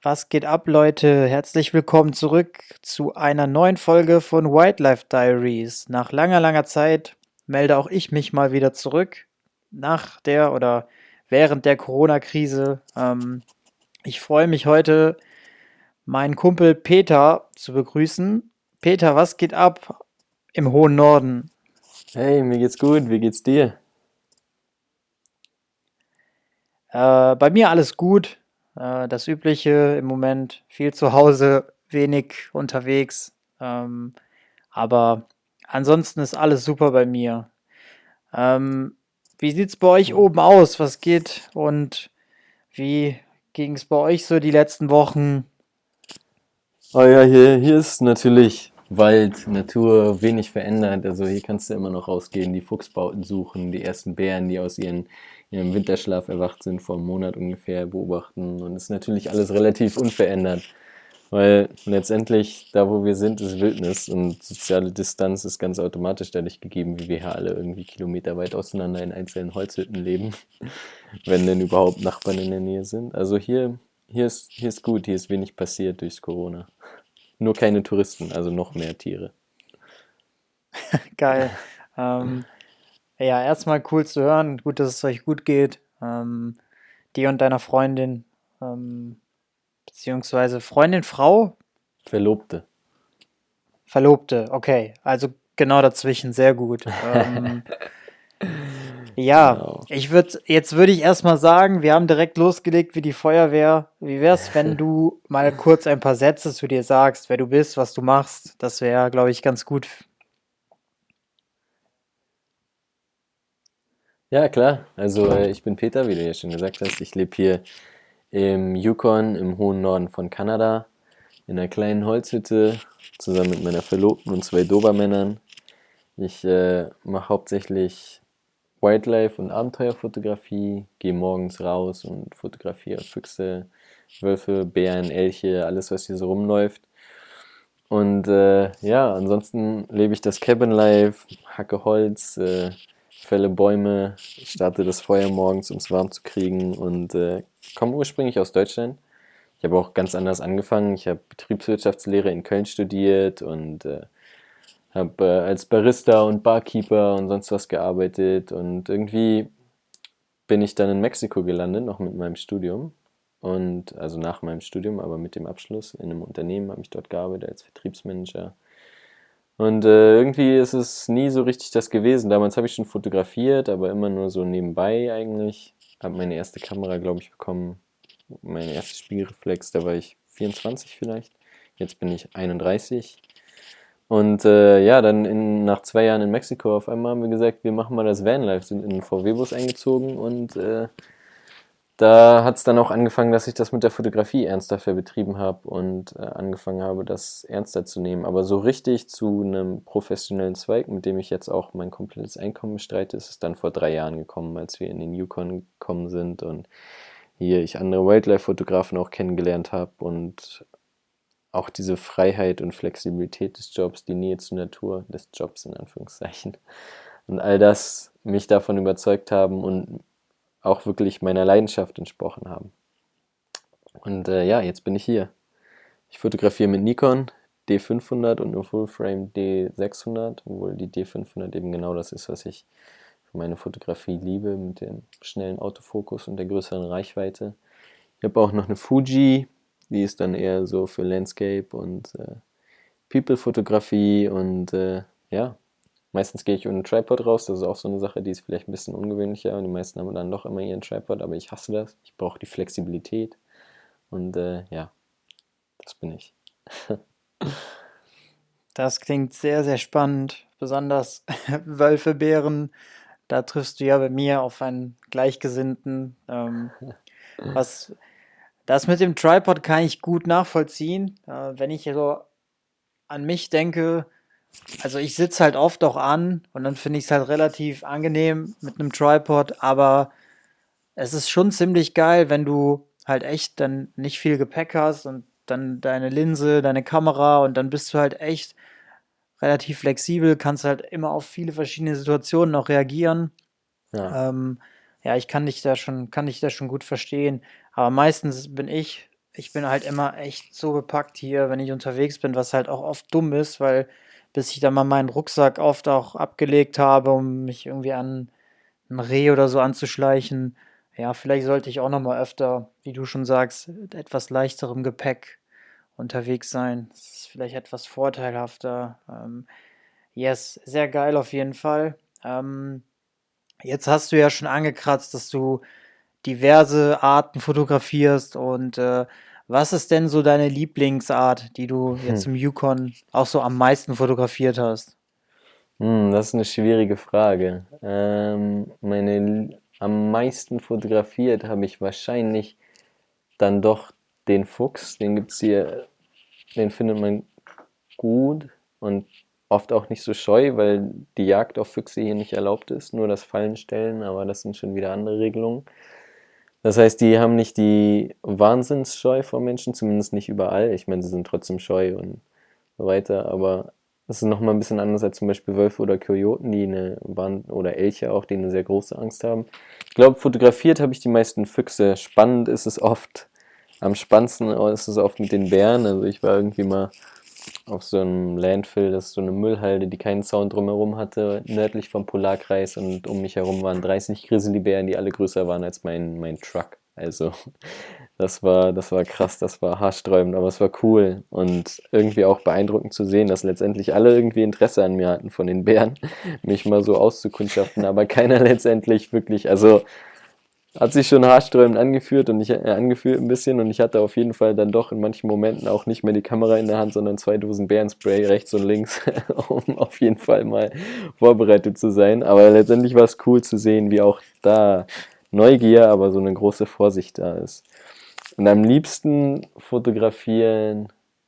Was geht ab, Leute? Herzlich willkommen zurück zu einer neuen Folge von Wildlife Diaries. Nach langer, langer Zeit melde auch ich mich mal wieder zurück nach der oder während der Corona-Krise. Ich freue mich heute, meinen Kumpel Peter zu begrüßen. Peter, was geht ab im hohen Norden? Hey, mir geht's gut, wie geht's dir? Bei mir alles gut. Das Übliche im Moment. Viel zu Hause, wenig unterwegs. Aber ansonsten ist alles super bei mir. Ähm, Wie sieht's bei euch oben aus? Was geht? Und wie ging es bei euch so die letzten Wochen? Oh ja, hier ist natürlich Wald, Natur, wenig verändert. Also hier kannst du immer noch rausgehen, die Fuchsbauten suchen, die ersten Bären, die aus ihrem Winterschlaf erwacht sind, vor einem Monat ungefähr beobachten. Und es ist natürlich alles relativ unverändert, weil letztendlich da, wo wir sind, ist Wildnis und soziale Distanz ist ganz automatisch dadurch gegeben, wie wir hier alle irgendwie kilometerweit auseinander in einzelnen Holzhütten leben, wenn denn überhaupt Nachbarn in der Nähe sind. Also hier ist gut, hier ist wenig passiert durch Corona. Nur keine Touristen, also noch mehr Tiere. Geil. Ähm, ja, erstmal cool zu hören. Gut, dass es euch gut geht. Dir und deiner Freundin. Beziehungsweise Freundin, Frau, Verlobte. Verlobte. Okay, also genau dazwischen. Sehr gut. Ja, Genau. jetzt würde ich erstmal sagen, wir haben direkt losgelegt wie die Feuerwehr. Wie wär's, wenn du mal kurz ein paar Sätze zu dir sagst, wer du bist, was du machst? Das wäre, glaube ich, ganz gut. Ja, klar. Also ich bin Peter, wie du ja schon gesagt hast. Ich lebe hier im Yukon, im hohen Norden von Kanada, in einer kleinen Holzhütte, zusammen mit meiner Verlobten und zwei Dobermännern. Ich mache hauptsächlich Wildlife und Abenteuerfotografie, gehe morgens raus und fotografiere Füchse, Wölfe, Bären, Elche, alles, was hier so rumläuft. Und ja, ansonsten lebe ich das Cabin Life, hacke Holz, fälle Bäume, starte das Feuer morgens, um es warm zu kriegen und komme ursprünglich aus Deutschland. Ich habe auch ganz anders angefangen. Ich habe Betriebswirtschaftslehre in Köln studiert und habe als Barista und Barkeeper und sonst was gearbeitet und irgendwie bin ich dann in Mexiko gelandet, noch mit meinem Studium. Und also nach meinem Studium, aber mit dem Abschluss in einem Unternehmen habe ich dort gearbeitet als Vertriebsmanager. Und irgendwie ist es nie so richtig das gewesen. Damals habe ich schon fotografiert, aber immer nur so nebenbei eigentlich. Habe meine erste Kamera, glaube ich, bekommen. Meine erste Spiegelreflex, da war ich 24 vielleicht. Jetzt bin ich 31. Und ja, dann nach 2 Jahren in Mexiko auf einmal haben wir gesagt, wir machen mal das Vanlife, sind in einen VW-Bus eingezogen und da hat es dann auch angefangen, dass ich das mit der Fotografie ernster betrieben habe und angefangen habe, das ernster zu nehmen. Aber so richtig zu einem professionellen Zweig, mit dem ich jetzt auch mein komplettes Einkommen bestreite, ist es dann vor 3 Jahren gekommen, als wir in den Yukon gekommen sind und hier ich andere Wildlife-Fotografen auch kennengelernt habe und auch diese Freiheit und Flexibilität des Jobs, die Nähe zur Natur des Jobs in Anführungszeichen und all das mich davon überzeugt haben und auch wirklich meiner Leidenschaft entsprochen haben. Und ja, jetzt bin ich hier. Ich fotografiere mit Nikon D500 und einem Full-Frame D600, obwohl die D500 eben genau das ist, was ich für meine Fotografie liebe, mit dem schnellen Autofokus und der größeren Reichweite. Ich habe auch noch eine Fuji, die ist dann eher so für Landscape und People-Fotografie und ja, meistens gehe ich ohne Tripod raus, das ist auch so eine Sache, die ist vielleicht ein bisschen ungewöhnlicher und die meisten haben dann doch immer ihren Tripod, aber ich hasse das. Ich brauche die Flexibilität und ja, das bin ich. Das klingt sehr, sehr spannend. Besonders Wölfe, Bären. Da triffst du ja bei mir auf einen Gleichgesinnten. Was Das mit dem Tripod kann ich gut nachvollziehen. Wenn ich so an mich denke, also ich sitze halt oft auch an und dann finde ich es halt relativ angenehm mit einem Tripod, aber es ist schon ziemlich geil, wenn du halt echt dann nicht viel Gepäck hast und dann deine Linse, deine Kamera und dann bist du halt echt relativ flexibel, kannst halt immer auf viele verschiedene Situationen auch reagieren. Ja, Ähm, ja, ich kann dich da schon gut verstehen. Aber meistens bin ich ich bin halt immer echt so bepackt hier, wenn ich unterwegs bin, was halt auch oft dumm ist, weil bis ich dann mal meinen Rucksack oft auch abgelegt habe, um mich irgendwie an ein Reh oder so anzuschleichen. Ja, vielleicht sollte ich auch noch mal öfter, wie du schon sagst, mit etwas leichterem Gepäck unterwegs sein. Das ist vielleicht etwas vorteilhafter. Yes, sehr geil auf jeden Fall. Jetzt hast du ja schon angekratzt, dass du diverse Arten fotografierst und was ist denn so deine Lieblingsart, die du jetzt im Yukon auch so am meisten fotografiert hast? Das ist eine schwierige Frage. Am meisten fotografiert habe ich wahrscheinlich dann doch den Fuchs. Den gibt's hier, den findet man gut und oft auch nicht so scheu, weil die Jagd auf Füchse hier nicht erlaubt ist, nur das Fallenstellen, aber das sind schon wieder andere Regelungen. Das heißt, die haben nicht die Wahnsinnsscheu vor Menschen, zumindest nicht überall. Ich meine, sie sind trotzdem scheu und so weiter, aber das ist nochmal ein bisschen anders als zum Beispiel Wölfe oder Kojoten, oder Elche auch, die eine sehr große Angst haben. Ich glaube, fotografiert habe ich die meisten Füchse. Spannend ist es oft. Am spannendsten ist es oft mit den Bären. Also ich war irgendwie mal auf so einem Landfill, das ist so eine Müllhalde, die keinen Zaun drumherum hatte, nördlich vom Polarkreis, und um mich herum waren 30 Grizzlybären, die alle größer waren als mein Truck. Also das war krass, das war haarsträubend, aber es war cool und irgendwie auch beeindruckend zu sehen, dass letztendlich alle irgendwie Interesse an mir hatten von den Bären, mich mal so auszukundschaften, aber keiner letztendlich wirklich, also hat sich schon haarsträubend angefühlt ein bisschen, und ich hatte auf jeden Fall dann doch in manchen Momenten auch nicht mehr die Kamera in der Hand, sondern 2 Dosen Bärenspray rechts und links, um auf jeden Fall mal vorbereitet zu sein. Aber letztendlich war es cool zu sehen, wie auch da Neugier, aber so eine große Vorsicht da ist. Und am liebsten fotografieren,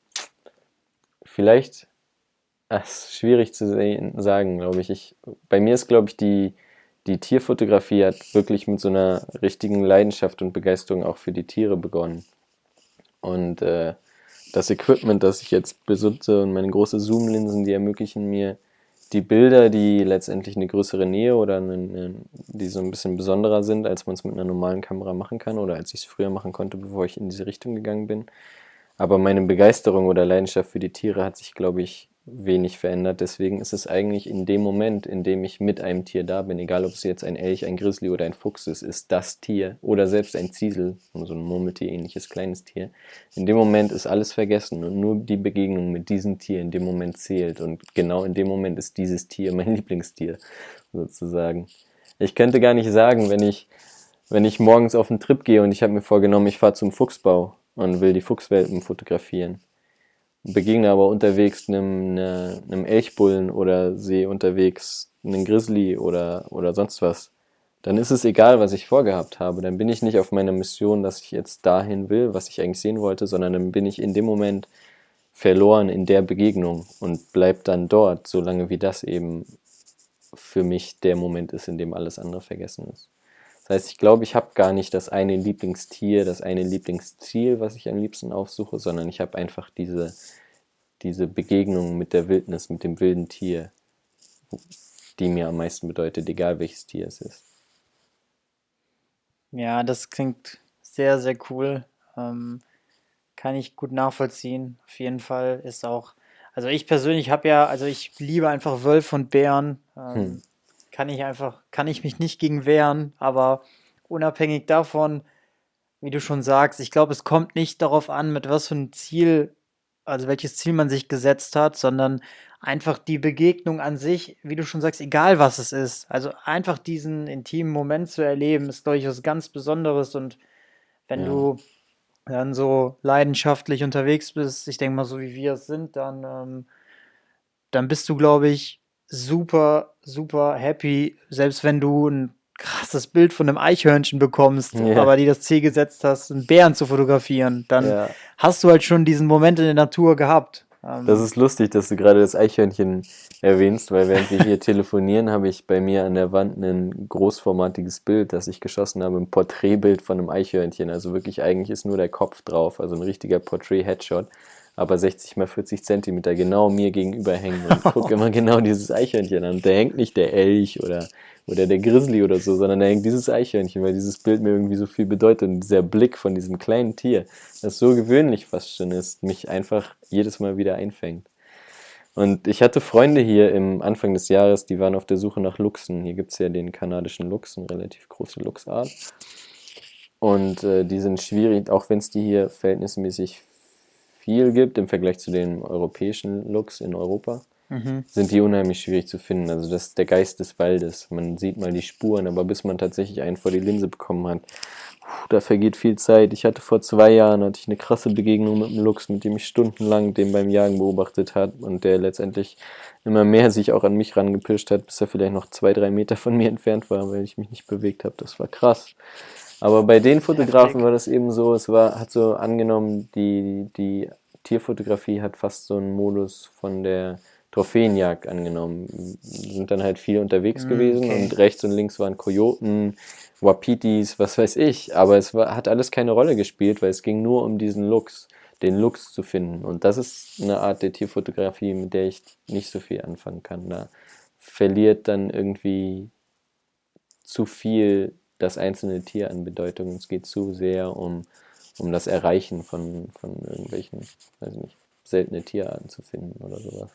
vielleicht, ist schwierig zu sagen, glaube ich. Bei mir ist, glaube ich, die Tierfotografie hat wirklich mit so einer richtigen Leidenschaft und Begeisterung auch für die Tiere begonnen. Und das Equipment, das ich jetzt besitze, und meine großen Zoomlinsen, die ermöglichen mir die Bilder, die letztendlich eine größere Nähe oder die so ein bisschen besonderer sind, als man es mit einer normalen Kamera machen kann oder als ich es früher machen konnte, bevor ich in diese Richtung gegangen bin. Aber meine Begeisterung oder Leidenschaft für die Tiere hat sich, glaube ich, wenig verändert. Deswegen ist es eigentlich in dem Moment, in dem ich mit einem Tier da bin, egal ob es jetzt ein Elch, ein Grizzly oder ein Fuchs ist das Tier oder selbst ein Ziesel, so ein Murmeltier-ähnliches kleines Tier. In dem Moment ist alles vergessen und nur die Begegnung mit diesem Tier in dem Moment zählt. Und genau in dem Moment ist dieses Tier mein Lieblingstier, sozusagen. Ich könnte gar nicht sagen, wenn ich morgens auf einen Trip gehe und ich habe mir vorgenommen, ich fahre zum Fuchsbau und will die Fuchswelpen fotografieren, begegne aber unterwegs einem Elchbullen oder sehe unterwegs einen Grizzly oder sonst was, dann ist es egal, was ich vorgehabt habe. Dann bin ich nicht auf meiner Mission, dass ich jetzt dahin will, was ich eigentlich sehen wollte, sondern dann bin ich in dem Moment verloren in der Begegnung und bleib dann dort, solange wie das eben für mich der Moment ist, in dem alles andere vergessen ist. Das heißt, ich glaube, ich habe gar nicht das eine Lieblingstier, das eine Lieblingsziel, was ich am liebsten aufsuche, sondern ich habe einfach diese Begegnung mit der Wildnis, mit dem wilden Tier, die mir am meisten bedeutet, egal welches Tier es ist. Ja, das klingt sehr, sehr cool. Ähm, Kann ich gut nachvollziehen. Auf jeden Fall ist auch, also ich persönlich habe ja, also ich liebe einfach Wölfe und Bären. Hm. Kann ich mich nicht gegen wehren, aber unabhängig davon, wie du schon sagst, ich glaube, es kommt nicht darauf an, mit was für ein Ziel, also welches Ziel man sich gesetzt hat, sondern einfach die Begegnung an sich, wie du schon sagst, egal was es ist. Also einfach diesen intimen Moment zu erleben, ist, glaube ich, was ganz Besonderes. Und wenn Ja. du dann so leidenschaftlich unterwegs bist, ich denke mal, so wie wir es sind, dann bist du, glaube ich, super, super happy, selbst wenn du ein krasses Bild von einem Eichhörnchen bekommst, Ja, aber dir das Ziel gesetzt hast, einen Bären zu fotografieren, dann ja. hast du halt schon diesen Moment in der Natur gehabt. Das ist lustig, dass du gerade das Eichhörnchen erwähnst, weil während wir hier telefonieren, habe ich bei mir an der Wand ein großformatiges Bild, das ich geschossen habe, ein Porträtbild von einem Eichhörnchen. Also wirklich, eigentlich ist nur der Kopf drauf, also ein richtiger Portrait-Headshot. aber 60 mal 40 Zentimeter genau mir gegenüber hängen und gucke immer genau dieses Eichhörnchen an. Und da hängt nicht der Elch oder der Grizzly oder so, sondern da hängt dieses Eichhörnchen, weil dieses Bild mir irgendwie so viel bedeutet. Und dieser Blick von diesem kleinen Tier, das so gewöhnlich fast schon ist, mich einfach jedes Mal wieder einfängt. Und ich hatte Freunde hier im Anfang des Jahres, die waren auf der Suche nach Luchsen. Hier gibt es ja den kanadischen Luchs, eine relativ große Luchsart. Und die sind schwierig, auch wenn es die hier verhältnismäßig viel gibt im Vergleich zu den europäischen Luchs in Europa, Mhm. sind die unheimlich schwierig zu finden. Also das ist der Geist des Waldes. Man sieht mal die Spuren, aber bis man tatsächlich einen vor die Linse bekommen hat, da vergeht viel Zeit. Ich hatte vor 2 Jahren eine krasse Begegnung mit einem Luchs, mit dem ich stundenlang den beim Jagen beobachtet habe und der letztendlich immer mehr sich auch an mich rangepirscht hat, bis er vielleicht noch 2, 3 Meter von mir entfernt war, weil ich mich nicht bewegt habe. Das war krass. Aber bei den Fotografen Heftig. war das eben so, hat so angenommen, die Tierfotografie hat fast so einen Modus von der Trophäenjagd angenommen. Sind dann halt viel unterwegs gewesen Okay. und rechts und links waren Kojoten, Wapitis, was weiß ich. Aber hat alles keine Rolle gespielt, weil es ging nur um diesen Luchs, den Luchs zu finden. Und das ist eine Art der Tierfotografie, mit der ich nicht so viel anfangen kann. Da verliert dann irgendwie zu viel das einzelne Tier an Bedeutung. Es geht zu sehr um das Erreichen von irgendwelchen, weiß nicht, seltene Tierarten zu finden oder sowas.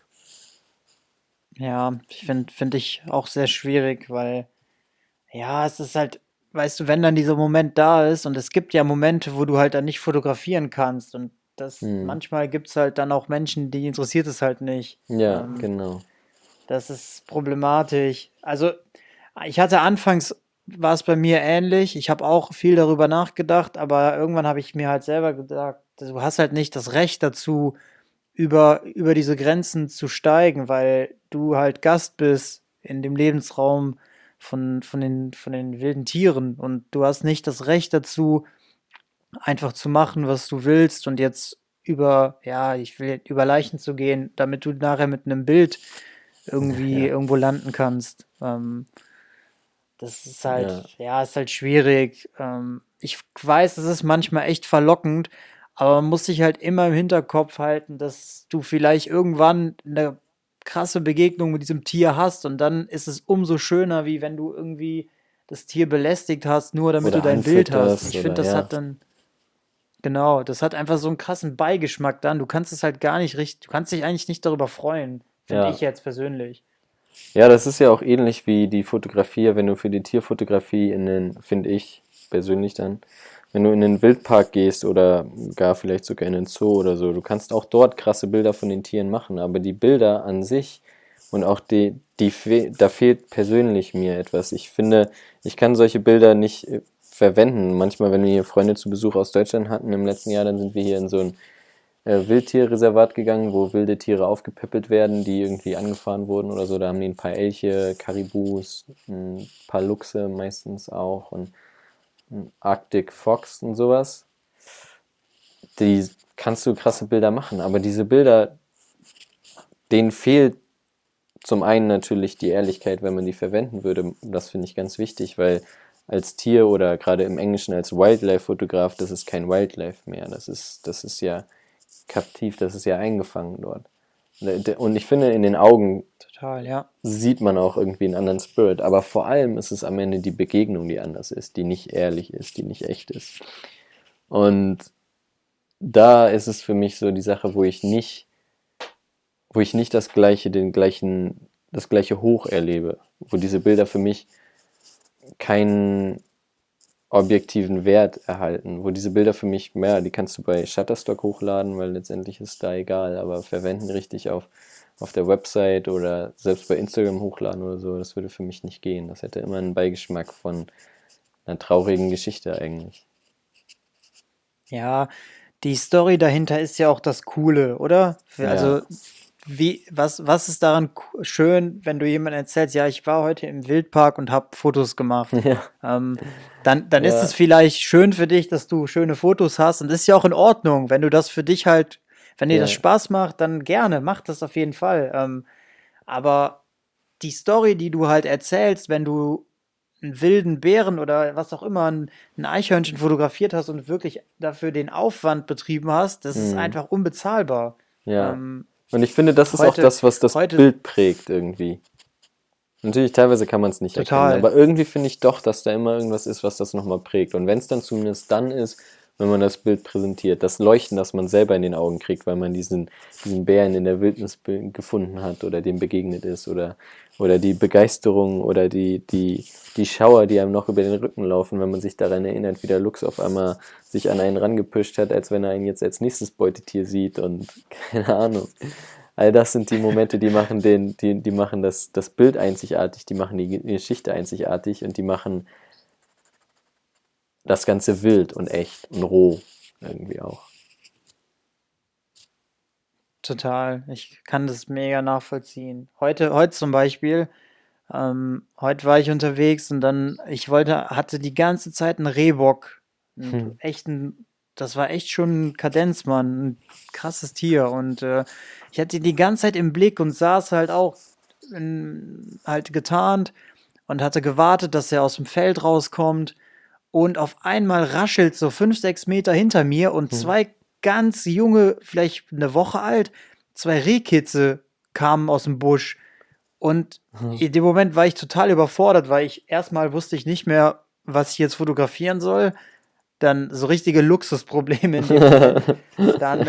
Ja, finde ich auch sehr schwierig, weil ja, es ist halt, weißt du, wenn dann dieser Moment da ist und es gibt ja Momente, wo du halt dann nicht fotografieren kannst und das Hm. manchmal gibt es halt dann auch Menschen, die interessiert es halt nicht. Ja, genau. Das ist problematisch. Also, ich hatte anfangs, war es bei mir ähnlich. Ich habe auch viel darüber nachgedacht, aber irgendwann habe ich mir halt selber gesagt, du hast halt nicht das Recht dazu, über diese Grenzen zu steigen, weil du halt Gast bist in dem Lebensraum von den wilden Tieren und du hast nicht das Recht dazu, einfach zu machen, was du willst und jetzt ja, ich will über Leichen zu gehen, damit du nachher mit einem Bild irgendwie Ja, irgendwo landen kannst. Das ist halt, ja, ja, ist halt schwierig. Ich weiß, es ist manchmal echt verlockend, aber man muss sich halt immer im Hinterkopf halten, dass du vielleicht irgendwann eine krasse Begegnung mit diesem Tier hast und dann ist es umso schöner, wie wenn du irgendwie das Tier belästigt hast, nur damit du oder dein Bild hast. Und anfütterst ich finde, oder das ja. hat dann, genau, das hat einfach so einen krassen Beigeschmack dann. Du kannst es halt gar nicht richtig, du kannst dich eigentlich nicht darüber freuen, finde ich Ja. jetzt persönlich. Ja, das ist ja auch ähnlich wie die Fotografie, wenn du für die Tierfotografie finde ich persönlich dann, wenn du in den Wildpark gehst oder gar vielleicht sogar in den Zoo oder so, du kannst auch dort krasse Bilder von den Tieren machen, aber die Bilder an sich und auch da fehlt persönlich mir etwas. Ich finde, ich kann solche Bilder nicht verwenden. Manchmal, wenn wir hier Freunde zu Besuch aus Deutschland hatten im letzten Jahr, dann sind wir hier in so ein Wildtierreservat gegangen, wo wilde Tiere aufgepäppelt werden, die irgendwie angefahren wurden oder so. Da haben die ein paar Elche, Karibus, ein paar Luchse meistens auch und ein Arctic Fox und sowas. Die kannst du krasse Bilder machen, aber diese Bilder, denen fehlt zum einen natürlich die Ehrlichkeit, wenn man die verwenden würde. Das finde ich ganz wichtig, weil als Tier oder gerade im Englischen als Wildlife-Fotograf, das ist kein Wildlife mehr. Das ist ja kaptiv, das ist ja eingefangen dort. Und ich finde, in den Augen Total, ja. sieht man auch irgendwie einen anderen Spirit, aber vor allem ist es am Ende die Begegnung, die anders ist, die nicht ehrlich ist, die nicht echt ist. Und da ist es für mich so die Sache, wo ich nicht das gleiche Hoch erlebe, wo diese Bilder für mich keinen objektiven Wert erhalten, wo diese Bilder für mich, ja, die kannst du bei Shutterstock hochladen, weil letztendlich ist da egal, aber verwenden richtig auf der Website oder selbst bei Instagram hochladen oder so, das würde für mich nicht gehen. Das hätte immer einen Beigeschmack von einer traurigen Geschichte eigentlich. Ja, die Story dahinter ist ja auch das Coole, oder? Ja, Also, was ist daran schön, wenn du jemandem erzählst, ja, ich war heute im Wildpark und habe Fotos gemacht. ja, Ähm, dann ist es ja, vielleicht schön für dich, dass du schöne Fotos hast und das ist ja auch in Ordnung, wenn du das für dich halt, wenn dir das ja, Spaß macht, dann gerne, mach das auf jeden Fall. Aber die Story, die du halt erzählst, wenn du einen wilden Bären oder was auch immer, ein Eichhörnchen fotografiert hast und wirklich dafür den Aufwand betrieben hast, das ist Mhm. einfach unbezahlbar. Ja. Ähm, Und ich finde, das ist auch heute, das, was das heute Bild prägt irgendwie. Natürlich, teilweise kann man es nicht erkennen, total. aber irgendwie finde ich doch, dass da immer irgendwas ist, was das nochmal prägt. Und wenn es dann zumindest dann ist, wenn man das Bild präsentiert, das Leuchten, das man selber in den Augen kriegt, weil man diesen Bären in der Wildnis gefunden hat oder dem begegnet ist oder die Begeisterung oder die Schauer, die einem noch über den Rücken laufen, wenn man sich daran erinnert, wie der Luchs auf einmal sich an einen rangepischt hat, als wenn er ihn jetzt als nächstes Beutetier sieht und keine Ahnung. All das sind die Momente, die machen das Bild einzigartig, die machen die Geschichte einzigartig und die machen das Ganze wild und echt und roh irgendwie auch. Total. Ich kann das mega nachvollziehen. Heute zum Beispiel, heute war ich unterwegs und dann, hatte die ganze Zeit einen Rehbock. Hm. Das war echt schon ein Kadenzmann, ein krasses Tier. Und ich hatte ihn die ganze Zeit im Blick und saß halt auch halt getarnt und hatte gewartet, dass er aus dem Feld rauskommt. Und auf einmal raschelt so 5, 6 Meter hinter mir und Hm. zwei ganz junge, vielleicht eine Woche alt, zwei Rehkitze kamen aus dem Busch. Und Hm. in dem Moment war ich total überfordert, weil ich erstmal wusste ich nicht mehr, was ich jetzt fotografieren soll. Dann so richtige Luxusprobleme in dem Moment. Dann,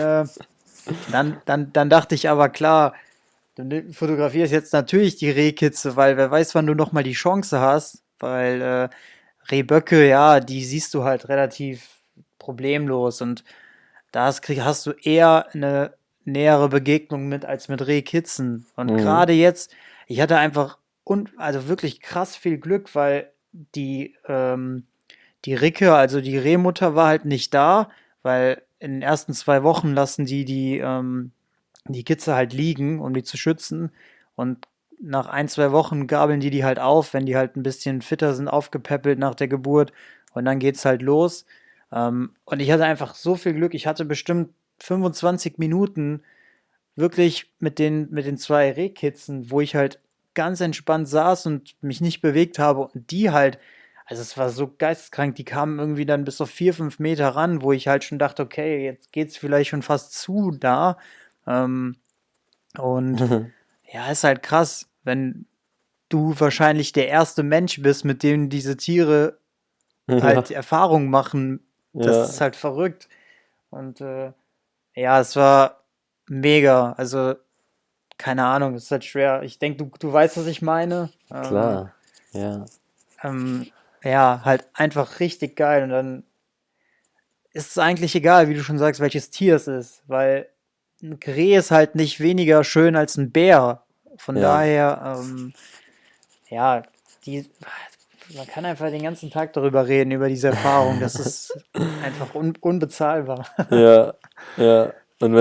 dann dachte ich aber klar, du fotografierst jetzt natürlich die Rehkitze, weil wer weiß, wann du nochmal die Chance hast, weil Rehböcke, ja, die siehst du halt relativ problemlos und hast du eher eine nähere Begegnung mit als mit Rehkitzen. Und Mhm. gerade jetzt, ich hatte einfach also wirklich krass viel Glück, weil die, die Ricke, also die Rehmutter, war halt nicht da, weil in den ersten 2 Wochen lassen die Kitze halt liegen, um die zu schützen. Und nach 1, 2 Wochen gabeln die halt auf, wenn die halt ein bisschen fitter sind, aufgepäppelt nach der Geburt. Und dann geht's halt los. Und ich hatte einfach so viel Glück. Ich hatte bestimmt 25 Minuten wirklich mit den zwei Rehkitzen, wo ich halt ganz entspannt saß und mich nicht bewegt habe. Und die halt, also es war so geisteskrank, die kamen irgendwie dann bis auf 4, 5 Meter ran, wo ich halt schon dachte, okay, jetzt geht's vielleicht schon fast zu da. Ähm, und ja, ist halt krass, wenn du wahrscheinlich der erste Mensch bist, mit dem diese Tiere Ja, halt Erfahrung machen. Das ist ja, halt verrückt. Und ja, es war mega. Also, keine Ahnung, es ist halt schwer. Ich denke, du weißt, was ich meine. klar. Ja, Ähm, ja, halt einfach richtig geil. Und dann ist es eigentlich egal, wie du schon sagst, welches Tier es ist, weil ein Reh ist halt nicht weniger schön als ein Bär. Von ja, daher, ja, die, man kann einfach den ganzen Tag darüber reden, über diese Erfahrung. Das ist einfach unbezahlbar. ja, ja. Und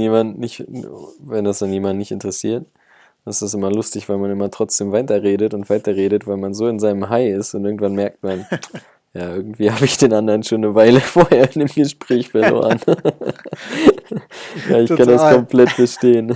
wenn das dann jemand nicht interessiert, das ist immer lustig, weil man immer trotzdem weiterredet, weil man so in seinem High ist und irgendwann merkt man, ja, irgendwie habe ich den anderen schon eine Weile vorher in dem Gespräch verloren. Ja, ich kann das Total. komplett verstehen.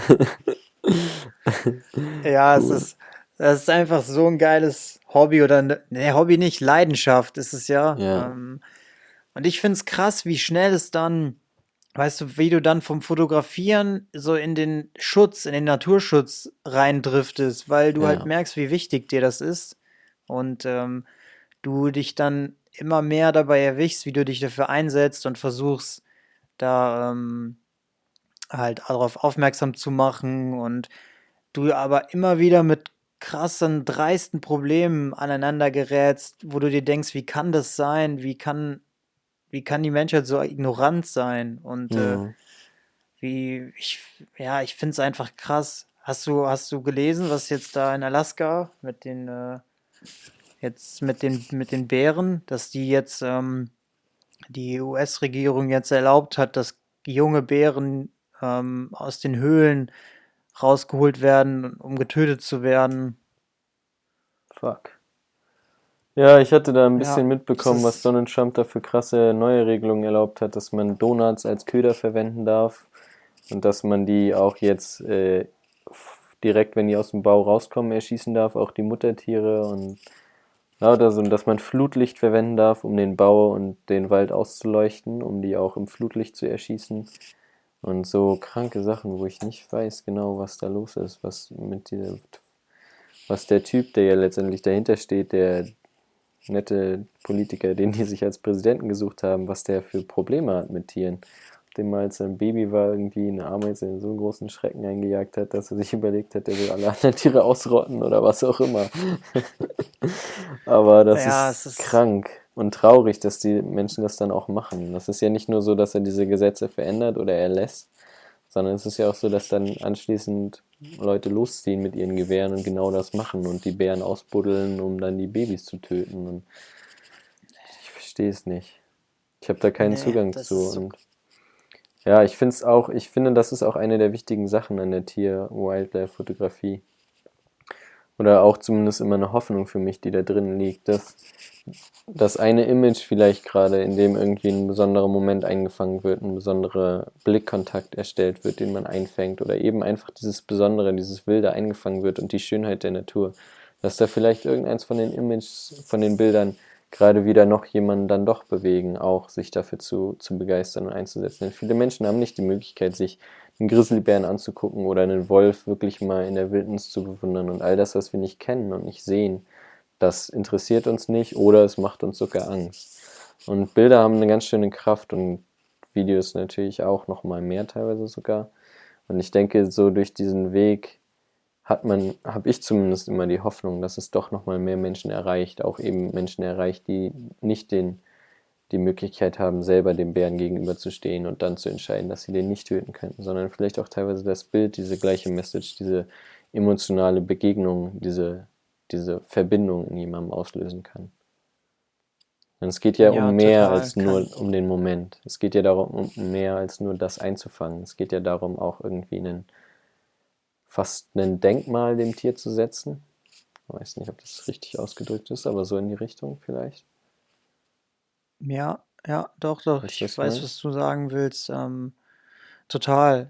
Ja, Cool. das ist einfach so ein geiles Hobby oder ne, Hobby nicht, Leidenschaft ist es ja. Ja, Und ich finde es krass, wie schnell es dann, weißt du, wie du dann vom Fotografieren so in den Schutz, in den Naturschutz reindriftest, weil du halt ja. merkst, wie wichtig dir das ist und du dich dann immer mehr dabei erwischst, wie du dich dafür einsetzt und versuchst, da halt darauf aufmerksam zu machen und du aber immer wieder mit krassen, dreisten Problemen aneinander gerätst, wo du dir denkst, wie kann das sein? Wie kann die Menschheit so ignorant sein? Und Mhm. wie, ich, ja, ich finde es einfach krass. Hast du gelesen, was jetzt da in Alaska mit den Bären, dass die US-Regierung jetzt erlaubt hat, dass junge Bären aus den Höhlen rausgeholt werden, um getötet zu werden. Fuck. Ja, ich hatte da ein bisschen Ja, das mitbekommen, was ist Donald Trump da für krasse neue Regelungen erlaubt hat, dass man Donuts als Köder verwenden darf und dass man die auch jetzt direkt, wenn die aus dem Bau rauskommen, erschießen darf, auch die Muttertiere und Ja, oder so, dass man Flutlicht verwenden darf, um den Bau und den Wald auszuleuchten, um die auch im Flutlicht zu erschießen. Und so kranke Sachen, wo ich nicht weiß genau, was da los ist, was der Typ, der ja letztendlich dahinter steht, der nette Politiker, den die sich als Präsidenten gesucht haben, was der für Probleme hat mit Tieren. Dem mal als er ein Baby war, irgendwie eine Ameise in so einen großen Schrecken eingejagt hat, dass er sich überlegt hat, er will alle anderen Tiere ausrotten oder was auch immer. Aber das Ja, es ist ist, krank und traurig, dass die Menschen das dann auch machen. Das ist ja nicht nur so, dass er diese Gesetze verändert oder erlässt, sondern es ist ja auch so, dass dann anschließend Leute losziehen mit ihren Gewehren und genau das machen und die Bären ausbuddeln, um dann die Babys zu töten. Und ich verstehe es nicht. Ich habe da keinen nee, Zugang das zu. ist so, Und ja, ich finde, das ist auch eine der wichtigen Sachen an der Tier-Wildlife-Fotografie. Oder auch zumindest immer eine Hoffnung für mich, die da drin liegt, dass das eine Image vielleicht gerade, in dem irgendwie ein besonderer Moment eingefangen wird, ein besonderer Blickkontakt erstellt wird, den man einfängt, oder eben einfach dieses Besondere, dieses Wilde eingefangen wird und die Schönheit der Natur, dass da vielleicht irgendeins von den Images, von den Bildern gerade wieder noch jemanden dann doch bewegen, auch sich dafür zu begeistern und einzusetzen. Denn viele Menschen haben nicht die Möglichkeit, sich einen Grizzlybären anzugucken oder einen Wolf wirklich mal in der Wildnis zu bewundern, und all das, was wir nicht kennen und nicht sehen, das interessiert uns nicht oder es macht uns sogar Angst. Und Bilder haben eine ganz schöne Kraft und Videos natürlich auch noch mal mehr teilweise sogar. Und ich denke, so durch diesen Weg habe ich zumindest immer die Hoffnung, dass es doch noch mal mehr Menschen erreicht, auch eben Menschen erreicht, die nicht die Möglichkeit haben, selber dem Bären gegenüberzustehen und dann zu entscheiden, dass sie den nicht töten könnten, sondern vielleicht auch teilweise das Bild, diese gleiche Message, diese emotionale Begegnung, diese Verbindung in jemandem auslösen kann. Und es geht ja ja, um mehr total, als nur um den Moment. Es geht ja darum, um mehr als nur das einzufangen. Es geht ja darum, auch irgendwie fast ein Denkmal dem Tier zu setzen. Ich weiß nicht, ob das richtig ausgedrückt ist, aber so in die Richtung vielleicht. ja, ja, doch, doch, Weißt du, was ich ich weiß, meine? was du sagen willst, total.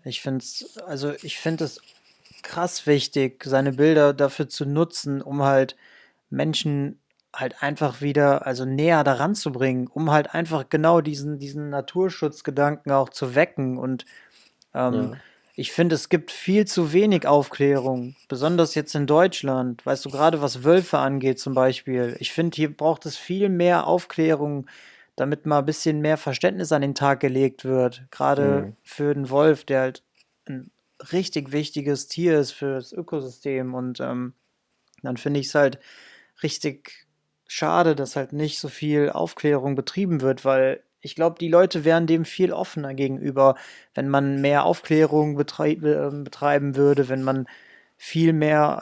Ich finde es krass wichtig, seine Bilder dafür zu nutzen, um halt Menschen halt einfach wieder, also näher daran zu bringen, um halt einfach genau diesen Naturschutzgedanken auch zu wecken. Und ähm, Ja, ich finde, es gibt viel zu wenig Aufklärung, besonders jetzt in Deutschland. Weißt du, gerade was Wölfe angeht zum Beispiel. Ich finde, hier braucht es viel mehr Aufklärung, damit mal ein bisschen mehr Verständnis an den Tag gelegt wird. Gerade hm. für den Wolf, der halt ein richtig wichtiges Tier ist für das Ökosystem. Und dann finde ich es halt richtig schade, dass halt nicht so viel Aufklärung betrieben wird, weil ich glaube, die Leute wären dem viel offener gegenüber, wenn man mehr Aufklärung betreiben würde, wenn man viel mehr,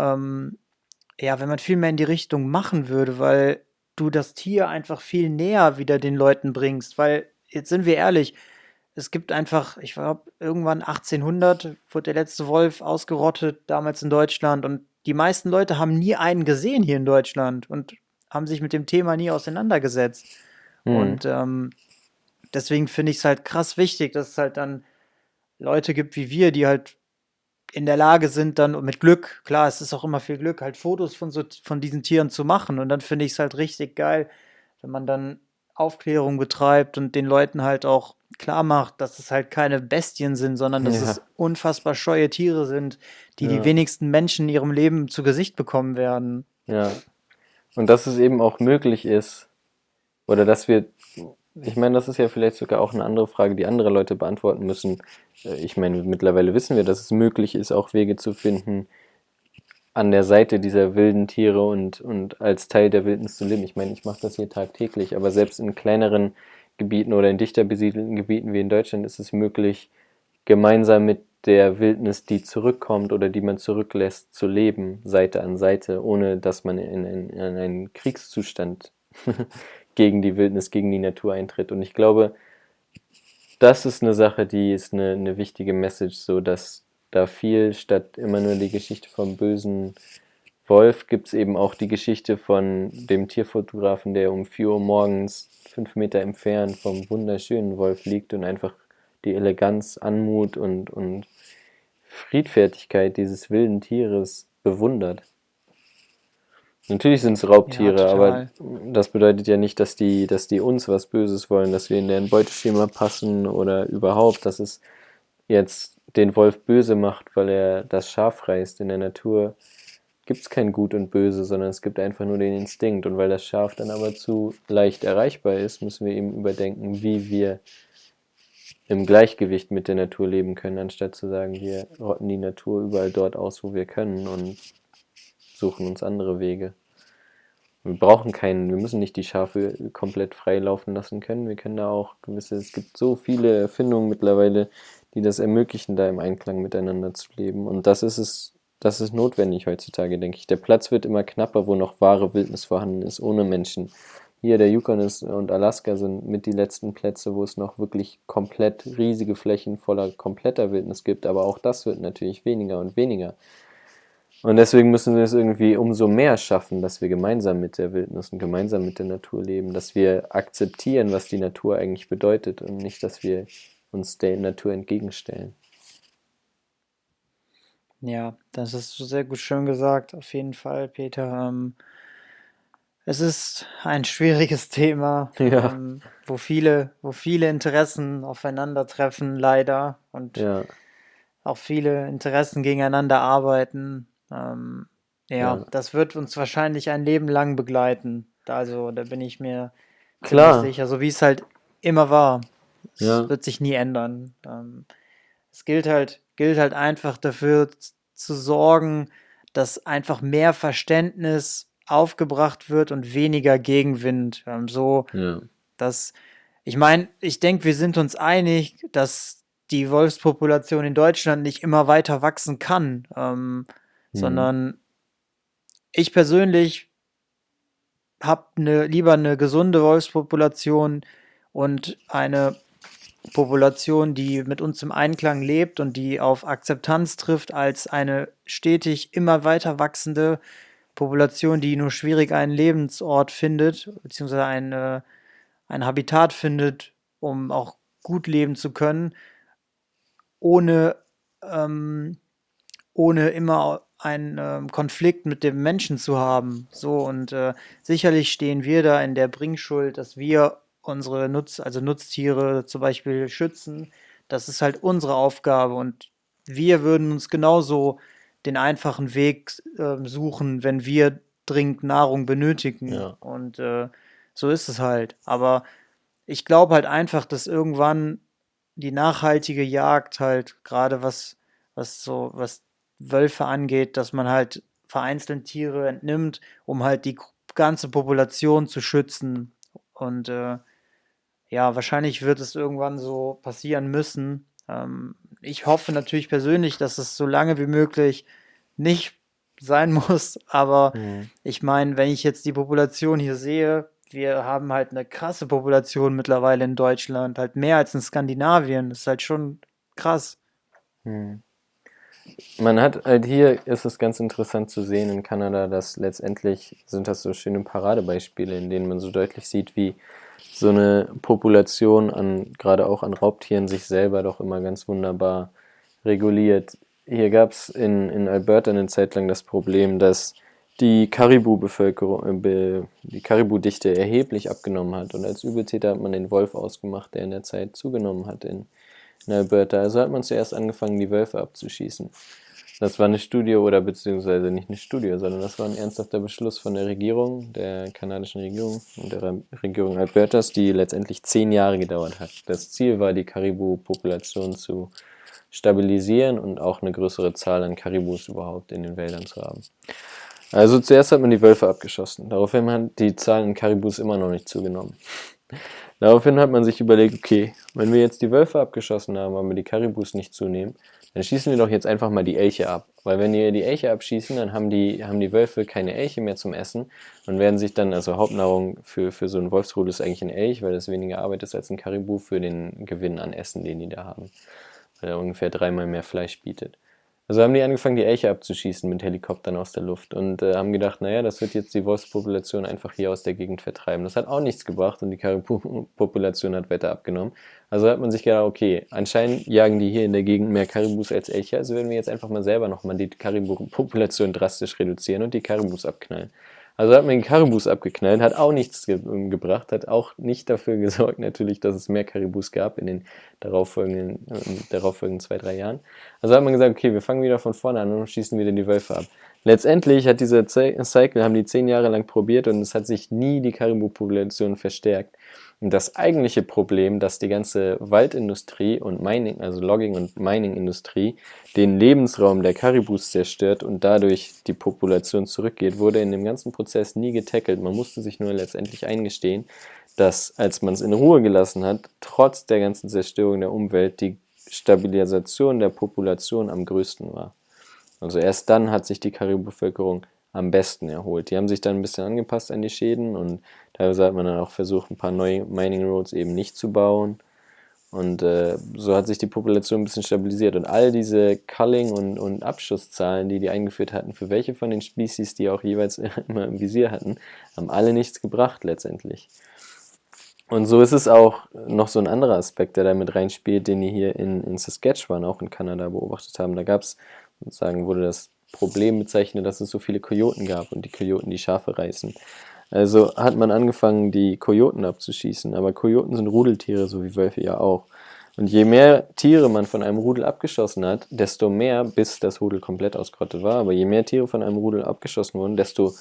ja, wenn man viel mehr in die Richtung machen würde, weil du das Tier einfach viel näher wieder den Leuten bringst. Weil, jetzt sind wir ehrlich, es gibt einfach, ich glaube, irgendwann 1800 wurde der letzte Wolf ausgerottet, damals in Deutschland. Und die meisten Leute haben nie einen gesehen hier in Deutschland und haben sich mit dem Thema nie auseinandergesetzt. Hm. Und deswegen finde ich es halt krass wichtig, dass es halt dann Leute gibt wie wir, die halt in der Lage sind, dann und mit Glück, klar, es ist auch immer viel Glück, halt Fotos von diesen Tieren zu machen. Und dann finde ich es halt richtig geil, wenn man dann Aufklärung betreibt und den Leuten halt auch klar macht, dass es halt keine Bestien sind, sondern dass es Ja, unfassbar scheue Tiere sind, die die ja, wenigsten Menschen in ihrem Leben zu Gesicht bekommen werden. ja. Und dass es eben auch möglich ist, oder dass wir, ich meine, das ist ja vielleicht sogar auch eine andere Frage, die andere Leute beantworten müssen. Ich meine, mittlerweile wissen wir, dass es möglich ist, auch Wege zu finden, an der Seite dieser wilden Tiere und als Teil der Wildnis zu leben. Ich meine, ich mache das hier tagtäglich, aber selbst in kleineren Gebieten oder in dichter besiedelten Gebieten wie in Deutschland ist es möglich, gemeinsam mit der Wildnis, die zurückkommt oder die man zurücklässt, zu leben, Seite an Seite, ohne dass man in einen Kriegszustand gegen die Wildnis, gegen die Natur eintritt. Und ich glaube, das ist eine Sache, die ist eine wichtige Message, so dass da viel statt immer nur die Geschichte vom bösen Wolf gibt es eben auch die Geschichte von dem Tierfotografen, der um 4 Uhr morgens 5 Meter entfernt vom wunderschönen Wolf liegt und einfach die Eleganz, Anmut und Friedfertigkeit dieses wilden Tieres bewundert. Natürlich sind es Ja, Raubtiere, aber total. das bedeutet ja nicht, dass die uns was Böses wollen, dass wir in deren Beuteschema passen oder überhaupt, dass es jetzt den Wolf böse macht, weil er das Schaf reißt. In der Natur gibt es kein Gut und Böse, sondern es gibt einfach nur den Instinkt. Und weil das Schaf dann aber zu leicht erreichbar ist, müssen wir eben überdenken, wie wir im Gleichgewicht mit der Natur leben können, anstatt zu sagen, wir rotten die Natur überall dort aus, wo wir können und suchen uns andere Wege. Wir müssen nicht die Schafe komplett frei laufen lassen können. Wir können da auch es gibt so viele Erfindungen mittlerweile, die das ermöglichen, da im Einklang miteinander zu leben. Und das ist notwendig heutzutage, denke ich. Der Platz wird immer knapper, wo noch wahre Wildnis vorhanden ist, ohne Menschen. Hier, der Yukon und Alaska sind mit die letzten Plätze, wo es noch wirklich komplett riesige Flächen voller kompletter Wildnis gibt. Aber auch das wird natürlich weniger und weniger. Und deswegen müssen wir es irgendwie umso mehr schaffen, dass wir gemeinsam mit der Wildnis und gemeinsam mit der Natur leben, dass wir akzeptieren, was die Natur eigentlich bedeutet und nicht, dass wir uns der Natur entgegenstellen. Ja, das ist sehr gut schön gesagt, auf jeden Fall, Peter. Es ist ein schwieriges Thema, Ja, wo viele Interessen aufeinandertreffen, leider, und ja, auch viele Interessen gegeneinander arbeiten. Ja, ja. das wird uns wahrscheinlich ein Leben lang begleiten. Also, da bin ich mir ziemlich Klar, sicher, so wie es halt immer war. Es ja. wird sich nie ändern. Es gilt halt einfach dafür zu sorgen, dass einfach mehr Verständnis aufgebracht wird und weniger Gegenwind. So, Ja. dass, ich meine, ich denke, wir sind uns einig, dass die Wolfspopulation in Deutschland nicht immer weiter wachsen kann, Hm. sondern ich persönlich habe lieber eine gesunde Wolfspopulation und eine Population, die mit uns im Einklang lebt und die auf Akzeptanz trifft, als eine stetig immer weiter wachsende Population, die nur schwierig einen Lebensort findet, beziehungsweise ein Habitat findet, um auch gut leben zu können, ohne, ähm, ohne immer einen Konflikt mit dem Menschen zu haben. So, und sicherlich stehen wir da in der Bringschuld, dass wir unsere also Nutztiere zum Beispiel schützen. Das ist halt unsere Aufgabe, und wir würden uns genauso den einfachen Weg suchen, wenn wir dringend Nahrung benötigen. Ja. Und so ist es halt. Aber ich glaube halt einfach, dass irgendwann die nachhaltige Jagd halt gerade was Wölfe angeht, dass man halt vereinzelt Tiere entnimmt, um halt die ganze Population zu schützen. Und ja, wahrscheinlich wird es irgendwann so passieren müssen. Ich hoffe natürlich persönlich, dass es so lange wie möglich nicht sein muss, aber Hm. ich meine, wenn ich jetzt die Population hier sehe, wir haben halt eine krasse Population mittlerweile in Deutschland, halt mehr als in Skandinavien. Das ist halt schon krass. Hm. Man hat halt hier ist es ganz interessant zu sehen in Kanada, dass letztendlich sind das so schöne Paradebeispiele, in denen man so deutlich sieht, wie so eine Population gerade auch an Raubtieren sich selber doch immer ganz wunderbar reguliert. Hier gab es in Alberta eine Zeit lang das Problem, dass die Karibu-Dichte erheblich abgenommen hat. Und als Übeltäter hat man den Wolf ausgemacht, der in der Zeit zugenommen hat in Alberta. Also hat man zuerst angefangen, die Wölfe abzuschießen. Das war eine Studie oder beziehungsweise nicht eine Studie, sondern das war ein ernsthafter Beschluss von der Regierung, der kanadischen Regierung und der Regierung Albertas, die letztendlich 10 Jahre gedauert hat. Das Ziel war, die Karibu-Population zu stabilisieren und auch eine größere Zahl an Karibus überhaupt in den Wäldern zu haben. Also zuerst hat man die Wölfe abgeschossen. Daraufhin hat die Zahl an Karibus immer noch nicht zugenommen. Daraufhin hat man sich überlegt, okay, wenn wir jetzt die Wölfe abgeschossen haben, aber die Karibus nicht zunehmen, dann schießen wir doch jetzt einfach mal die Elche ab. Weil wenn wir die Elche abschießen, dann haben die Wölfe keine Elche mehr zum Essen und werden sich dann, also Hauptnahrung für so ein Wolfsrudel ist eigentlich ein Elch, weil das weniger Arbeit ist als ein Karibu für den Gewinn an Essen, den die da haben. Weil er ungefähr 3-mal mehr Fleisch bietet. Also haben die angefangen, die Elche abzuschießen mit Helikoptern aus der Luft und haben gedacht, naja, das wird jetzt die Wolfspopulation einfach hier aus der Gegend vertreiben. Das hat auch nichts gebracht und die Karibu-Population hat weiter abgenommen. Also hat man sich gedacht, okay, anscheinend jagen die hier in der Gegend mehr Karibus als Elche, also werden wir jetzt einfach mal selber nochmal die Karibu-Population drastisch reduzieren und die Karibus abknallen. Also hat man den Karibus abgeknallt, hat auch nichts gebracht, hat auch nicht dafür gesorgt natürlich, dass es mehr Karibus gab in den darauffolgenden 2, 3 Jahren. Also hat man gesagt, okay, wir fangen wieder von vorne an und schießen wieder die Wölfe ab. Letztendlich hat dieser Cycle, haben die 10 Jahre lang probiert und es hat sich nie die Karibu-Population verstärkt. Und das eigentliche Problem, dass die ganze Waldindustrie und Mining, also Logging- und Mining-Industrie, den Lebensraum der Karibus zerstört und dadurch die Population zurückgeht, wurde in dem ganzen Prozess nie getackelt. Man musste sich nur letztendlich eingestehen, dass, als man es in Ruhe gelassen hat, trotz der ganzen Zerstörung der Umwelt die Stabilisation der Population am größten war. Also erst dann hat sich die Karibu-Bevölkerung am besten erholt. Die haben sich dann ein bisschen angepasst an die Schäden und teilweise hat man dann auch versucht, ein paar neue Mining Roads eben nicht zu bauen. Und so hat sich die Population ein bisschen stabilisiert. Und all diese Culling- und Abschusszahlen, die eingeführt hatten, für welche von den Species, die auch jeweils immer im Visier hatten, haben alle nichts gebracht letztendlich. Und so ist es auch noch so ein anderer Aspekt, der da mit reinspielt, den die hier in Saskatchewan, auch in Kanada, beobachtet haben. Da gab es, sozusagen, wurde das Problem bezeichnet, dass es so viele Kojoten gab und die Kojoten die Schafe reißen. Also hat man angefangen, die Kojoten abzuschießen, aber Kojoten sind Rudeltiere, so wie Wölfe ja auch. Und je mehr Tiere man von einem Rudel abgeschossen hat, desto mehr, bis das Rudel komplett ausgerottet war, aber je mehr Tiere von einem Rudel abgeschossen wurden, desto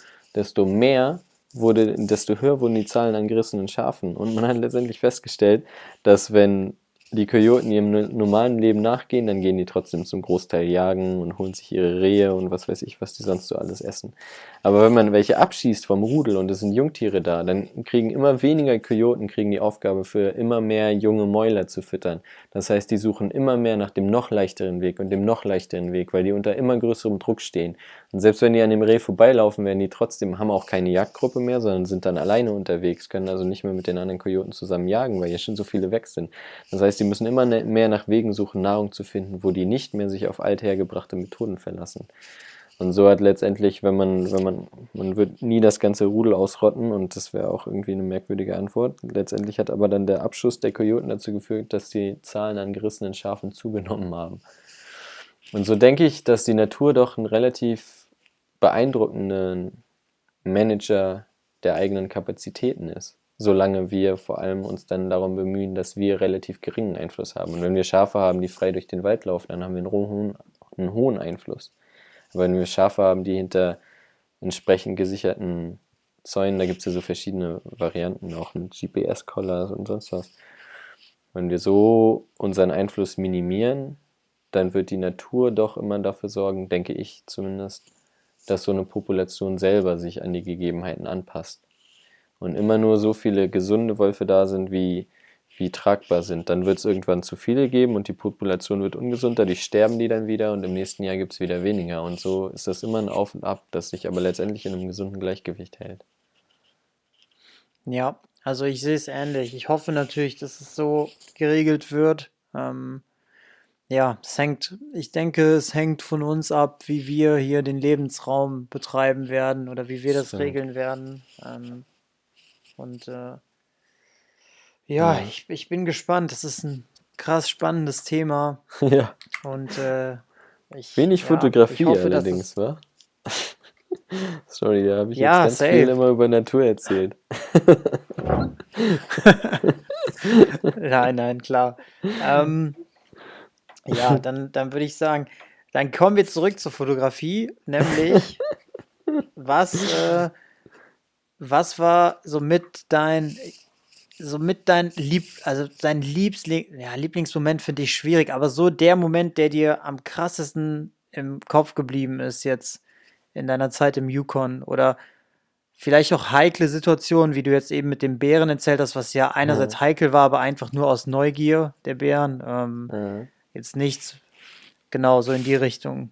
höher wurden die Zahlen an gerissenen Schafen. Und man hat letztendlich festgestellt, dass wenn die Kojoten ihrem normalen Leben nachgehen, dann gehen die trotzdem zum Großteil jagen und holen sich ihre Rehe und was weiß ich, was die sonst so alles essen. Aber wenn man welche abschießt vom Rudel und es sind Jungtiere da, dann kriegen immer weniger Kojoten die Aufgabe, für immer mehr junge Mäuler zu füttern. Das heißt, die suchen immer mehr nach dem noch leichteren Weg und dem noch leichteren Weg, weil die unter immer größerem Druck stehen. Und selbst wenn die an dem Reh vorbeilaufen, haben auch keine Jagdgruppe mehr, sondern sind dann alleine unterwegs, können also nicht mehr mit den anderen Kojoten zusammen jagen, weil hier schon so viele weg sind. Das heißt, die müssen immer mehr nach Wegen suchen, Nahrung zu finden, wo die nicht mehr sich auf althergebrachte Methoden verlassen. Und so hat letztendlich, man wird nie das ganze Rudel ausrotten und das wäre auch irgendwie eine merkwürdige Antwort. Letztendlich hat aber dann der Abschuss der Kojoten dazu geführt, dass die Zahlen an gerissenen Schafen zugenommen haben. Und so denke ich, dass die Natur doch einen relativ beeindruckenden Manager der eigenen Kapazitäten ist. Solange wir vor allem uns dann darum bemühen, dass wir relativ geringen Einfluss haben. Und wenn wir Schafe haben, die frei durch den Wald laufen, dann haben wir einen hohen Einfluss. Aber wenn wir Schafe haben, die hinter entsprechend gesicherten Zäunen, da gibt es ja so verschiedene Varianten, auch mit GPS-Collars und sonst was. Wenn wir so unseren Einfluss minimieren, dann wird die Natur doch immer dafür sorgen, denke ich zumindest, dass so eine Population selber sich an die Gegebenheiten anpasst. Und immer nur so viele gesunde Wölfe da sind, wie tragbar sind. Dann wird es irgendwann zu viele geben und die Population wird ungesund, dadurch sterben die dann wieder und im nächsten Jahr gibt es wieder weniger. Und so ist das immer ein Auf und Ab, das sich aber letztendlich in einem gesunden Gleichgewicht hält. Ja, also ich sehe es ähnlich. Ich hoffe natürlich, dass es so geregelt wird. Ja, ich denke, es hängt von uns ab, wie wir hier den Lebensraum betreiben werden oder wie wir das Stimmt. regeln werden. Und ja, Ja. ich bin gespannt. Es ist ein krass spannendes Thema Ja. und Wenig ich Fotografie hoffe, dass es, allerdings, wa? Sorry, da habe ich jetzt ja, ganz viel safe. immer über Natur erzählt. Nein, nein, klar. Ähm, ja, dann würde ich sagen, dann kommen wir zurück zur Fotografie, nämlich was, was war dein Lieblingsmoment finde ich schwierig, aber so der Moment, der dir am krassesten im Kopf geblieben ist jetzt in deiner Zeit im Yukon oder vielleicht auch heikle Situationen, wie du jetzt eben mit dem Bären erzählt hast, was ja Ja. einerseits heikel war, aber einfach nur aus Neugier der Bären. Ja. Jetzt nichts genau so in die Richtung.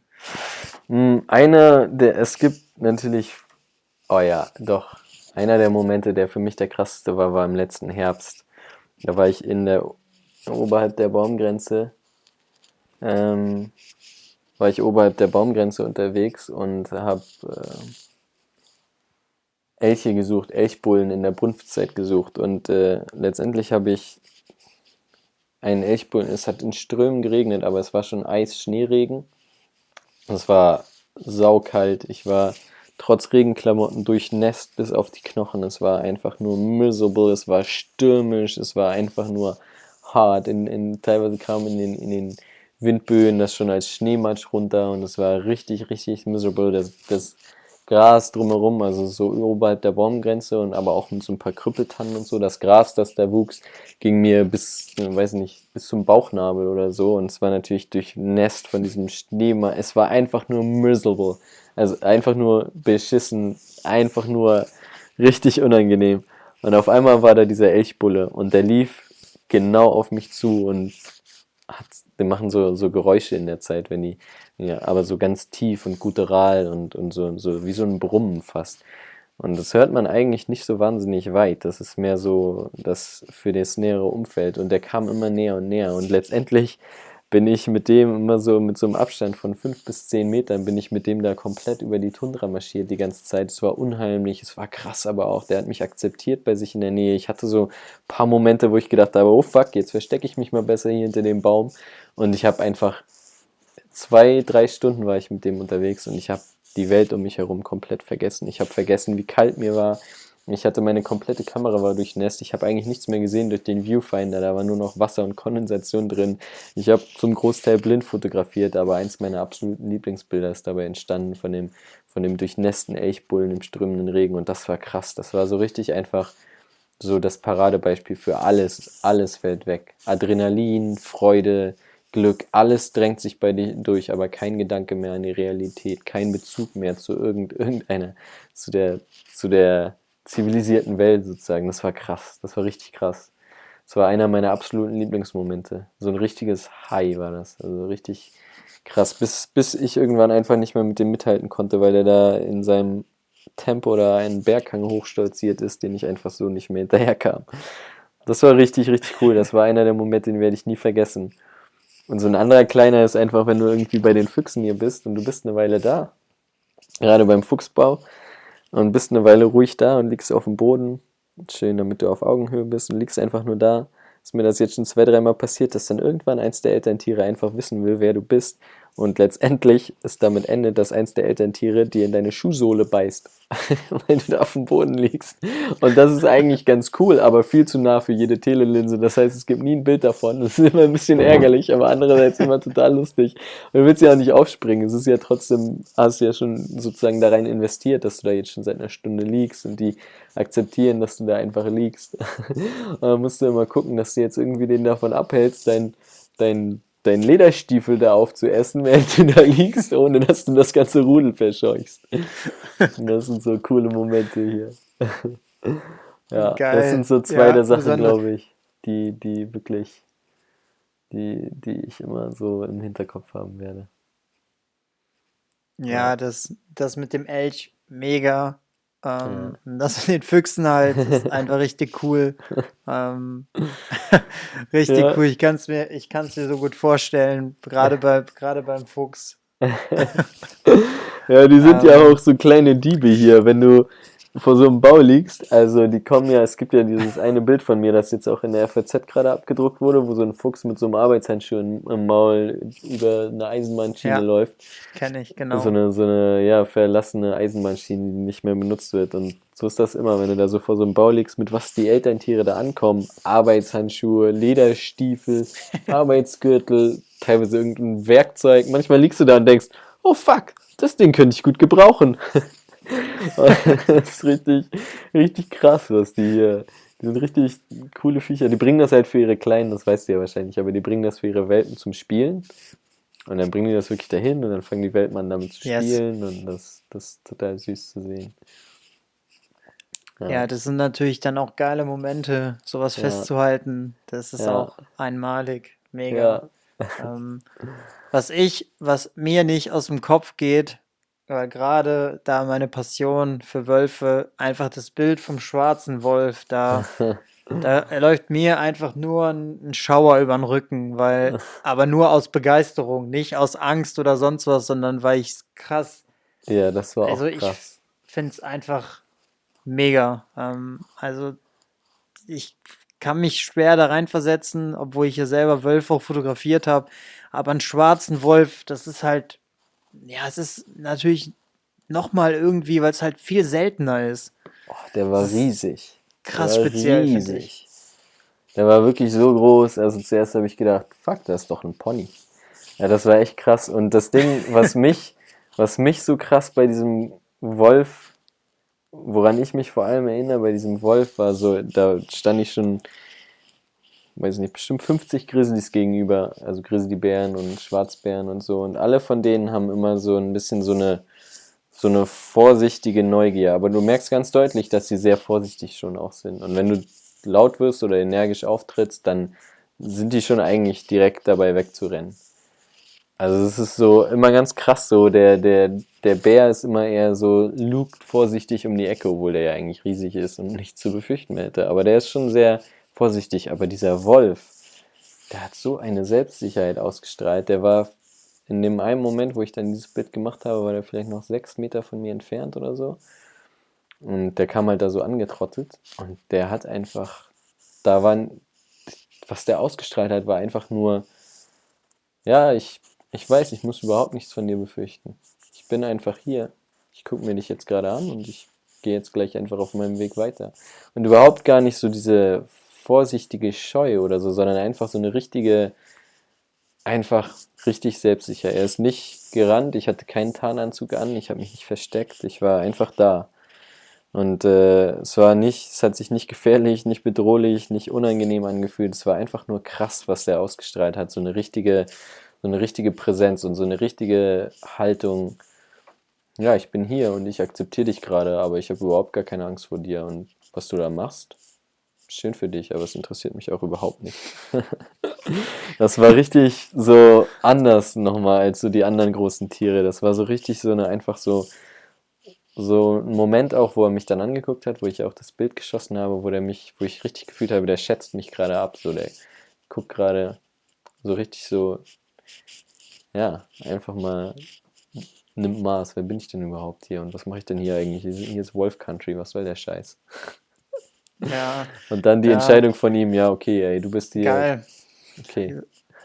Es gibt natürlich, oh ja, doch, einer der Momente, der für mich der krasseste war im letzten Herbst. Da war ich oberhalb der Baumgrenze, ähm, unterwegs und habe Elche gesucht, Elchbullen in der Brunftzeit gesucht und letztendlich habe ich einen Elchbullen, es hat in Strömen geregnet, aber es war schon Eis-Schneeregen. Es war saukalt, ich war trotz Regenklamotten durchnässt bis auf die Knochen. Es war einfach nur miserable, es war stürmisch, es war einfach nur hart. Teilweise kam in den Windböen das schon als Schneematsch runter und es war richtig, richtig miserable. Das Gras drumherum, also so oberhalb der Baumgrenze und aber auch mit so ein paar Krüppeltannen und so. Das Gras, das da wuchs, ging mir weiß nicht, bis zum Bauchnabel oder so. Und es war natürlich durchnässt von diesem Schneematsch. Es war einfach nur miserable. Also einfach nur beschissen, einfach nur richtig unangenehm. Und auf einmal war da dieser Elchbulle und der lief genau auf mich zu und die machen so Geräusche in der Zeit, wenn die, ja, aber so ganz tief und guttural und so wie so ein Brummen fast. Und das hört man eigentlich nicht so wahnsinnig weit. Das ist mehr so das für das nähere Umfeld. Und der kam immer näher und näher. Und letztendlich bin ich mit dem immer so, mit so einem Abstand von 5 bis 10 Metern, bin ich mit dem da komplett über die Tundra marschiert die ganze Zeit. Es war unheimlich, es war krass, aber auch, der hat mich akzeptiert bei sich in der Nähe. Ich hatte so ein paar Momente, wo ich gedacht habe, oh fuck, jetzt verstecke ich mich mal besser hier hinter dem Baum. Und ich habe einfach 2, 3 Stunden war ich mit dem unterwegs und ich habe die Welt um mich herum komplett vergessen. Ich habe vergessen, wie kalt mir war. Ich hatte meine komplette Kamera war durchnässt. Ich habe eigentlich nichts mehr gesehen durch den Viewfinder. Da war nur noch Wasser und Kondensation drin. Ich habe zum Großteil blind fotografiert, aber eins meiner absoluten Lieblingsbilder ist dabei entstanden von dem durchnässten Elchbullen im strömenden Regen. Und das war krass. Das war so richtig einfach so das Paradebeispiel für alles. Alles fällt weg. Adrenalin, Freude, Glück, alles drängt sich bei dir durch, aber kein Gedanke mehr an die Realität, kein Bezug mehr zu irgendeiner, zu der zivilisierten Welt sozusagen. Das war krass, das war richtig krass. Das war einer meiner absoluten Lieblingsmomente. So ein richtiges High war das, also richtig krass, bis ich irgendwann einfach nicht mehr mit dem mithalten konnte, weil er da in seinem Tempo da einen Berghang hochstolziert ist, den ich einfach so nicht mehr hinterherkam. Das war richtig, richtig cool. Das war einer der Momente, den werde ich nie vergessen. Und so ein anderer kleiner ist einfach, wenn du irgendwie bei den Füchsen hier bist und du bist eine Weile da, gerade beim Fuchsbau, und bist eine Weile ruhig da und liegst auf dem Boden, schön, damit du auf Augenhöhe bist und liegst einfach nur da. Ist mir das jetzt schon 2, 3 Mal passiert, dass dann irgendwann eins der Elterntiere einfach wissen will, wer du bist. Und letztendlich ist damit endet, dass eins der Elterntiere dir in deine Schuhsohle beißt, weil du da auf dem Boden liegst. Und das ist eigentlich ganz cool, aber viel zu nah für jede Telelinse. Das heißt, es gibt nie ein Bild davon. Das ist immer ein bisschen ärgerlich, aber andererseits immer total lustig. Und du willst ja auch nicht aufspringen. Es ist ja trotzdem, hast du ja schon sozusagen da rein investiert, dass du da jetzt schon seit einer Stunde liegst und die akzeptieren, dass du da einfach liegst. Und dann musst du immer gucken, dass du jetzt irgendwie den davon abhältst, dein Lederstiefel da aufzuessen, während du da liegst, ohne dass du das ganze Rudel verscheuchst. Und das sind so coole Momente hier. Ja, das Geil. sind so zwei Ja, der Sachen, besonders. glaube ich, die wirklich, die ich immer so im Hinterkopf haben werde. Ja, Ja, das mit dem Elch, mega. ja, Das mit den Füchsen halt, ist einfach richtig cool. Ähm, richtig ja. cool. Ich kann's mir so gut vorstellen, gerade beim Fuchs. Ja, die sind ja Ähm, auch so kleine Diebe hier, wenn du vor so einem Bau liegst. Also die kommen ja, es gibt ja dieses eine Bild von mir, das jetzt auch in der FAZ gerade abgedruckt wurde, wo so ein Fuchs mit so einem Arbeitshandschuh im Maul über eine Eisenbahnschiene ja, läuft. kenne ich, So genau. eine, so eine, ja, verlassene Eisenbahnschiene, die nicht mehr benutzt wird. Und so ist das immer, wenn du da so vor so einem Bau liegst, mit was die Elterntiere da ankommen. Arbeitshandschuhe, Lederstiefel, Arbeitsgürtel, teilweise irgendein Werkzeug. Manchmal liegst du da und denkst, oh fuck, das Ding könnte ich gut gebrauchen. Das ist richtig, richtig krass, was die hier. Die sind richtig coole Viecher. Die bringen das halt für ihre Kleinen, das weißt du ja wahrscheinlich, aber die bringen das für ihre Welpen zum Spielen. Und dann bringen die das wirklich dahin und dann fangen die Weltmann damit zu Yes. spielen und das ist total süß zu sehen. Ja, Ja, das sind natürlich dann auch geile Momente, sowas ja, festzuhalten. Das ist ja, auch einmalig, mega. ja. Ähm, was mir nicht aus dem Kopf geht, weil gerade da meine Passion für Wölfe, einfach das Bild vom schwarzen Wolf, da läuft mir einfach nur ein Schauer über den Rücken, aber nur aus Begeisterung, nicht aus Angst oder sonst was, sondern weil ich es krass, Ja, das war also auch ich krass. finde es einfach mega. Also ich kann mich schwer da reinversetzen, obwohl ich ja selber Wölfe auch fotografiert habe. Aber einen schwarzen Wolf, das ist halt, ja, es ist natürlich nochmal irgendwie, weil es halt viel seltener ist. Oh, der war Das ist riesig. Der krass war speziell, finde ich. riesig. Der war wirklich so groß. Also zuerst habe ich gedacht, fuck, das ist doch ein Pony. Ja, das war echt krass. Und das Ding, was mich so krass bei diesem Wolf, woran ich mich vor allem erinnere, bei diesem Wolf war so, da stand ich schon, weiß nicht, bestimmt 50 Grizzlies gegenüber, also Grizzlybären und Schwarzbären und so. Und alle von denen haben immer so ein bisschen so eine vorsichtige Neugier. Aber du merkst ganz deutlich, dass sie sehr vorsichtig schon auch sind. Und wenn du laut wirst oder energisch auftrittst, dann sind die schon eigentlich direkt dabei wegzurennen. Also es ist so immer ganz krass so, der Bär ist immer eher so, lugt vorsichtig um die Ecke, obwohl der ja eigentlich riesig ist und nichts zu befürchten hätte. Aber der ist schon sehr vorsichtig. Aber dieser Wolf, der hat so eine Selbstsicherheit ausgestrahlt. Der war in dem einen Moment, wo ich dann dieses Bild gemacht habe, war der vielleicht noch 6 Meter von mir entfernt oder so. Und der kam halt da so angetrottet. Und der hat einfach, da waren, was der ausgestrahlt hat, war einfach nur, ja, ich weiß, ich muss überhaupt nichts von dir befürchten. Ich bin einfach hier. Ich gucke mir dich jetzt gerade an und ich gehe jetzt gleich einfach auf meinem Weg weiter. Und überhaupt gar nicht so diese vorsichtige Scheu oder so, sondern einfach so eine richtige, einfach richtig selbstsicher. Er ist nicht gerannt, ich hatte keinen Tarnanzug an, ich habe mich nicht versteckt, ich war einfach da. Und es hat sich nicht gefährlich, nicht bedrohlich, nicht unangenehm angefühlt. Es war einfach nur krass, was der ausgestrahlt hat. So eine richtige Präsenz und so eine richtige Haltung. Ja, ich bin hier und ich akzeptiere dich gerade, aber ich habe überhaupt gar keine Angst vor dir. Und was du da machst, schön für dich, aber es interessiert mich auch überhaupt nicht. Das war richtig so anders nochmal als so die anderen großen Tiere. Das war so richtig einfach so ein Moment auch, wo er mich dann angeguckt hat, wo ich auch das Bild geschossen habe, wo ich richtig gefühlt habe, der schätzt mich gerade ab, so der guckt gerade so richtig so, ja, einfach mal nimmt Maß, wer bin ich denn überhaupt hier und was mache ich denn hier eigentlich? Hier ist Wolf Country, was soll der Scheiß? Ja, Und dann die ja, Entscheidung von ihm, ja, okay, ey, du bist hier, geil. okay,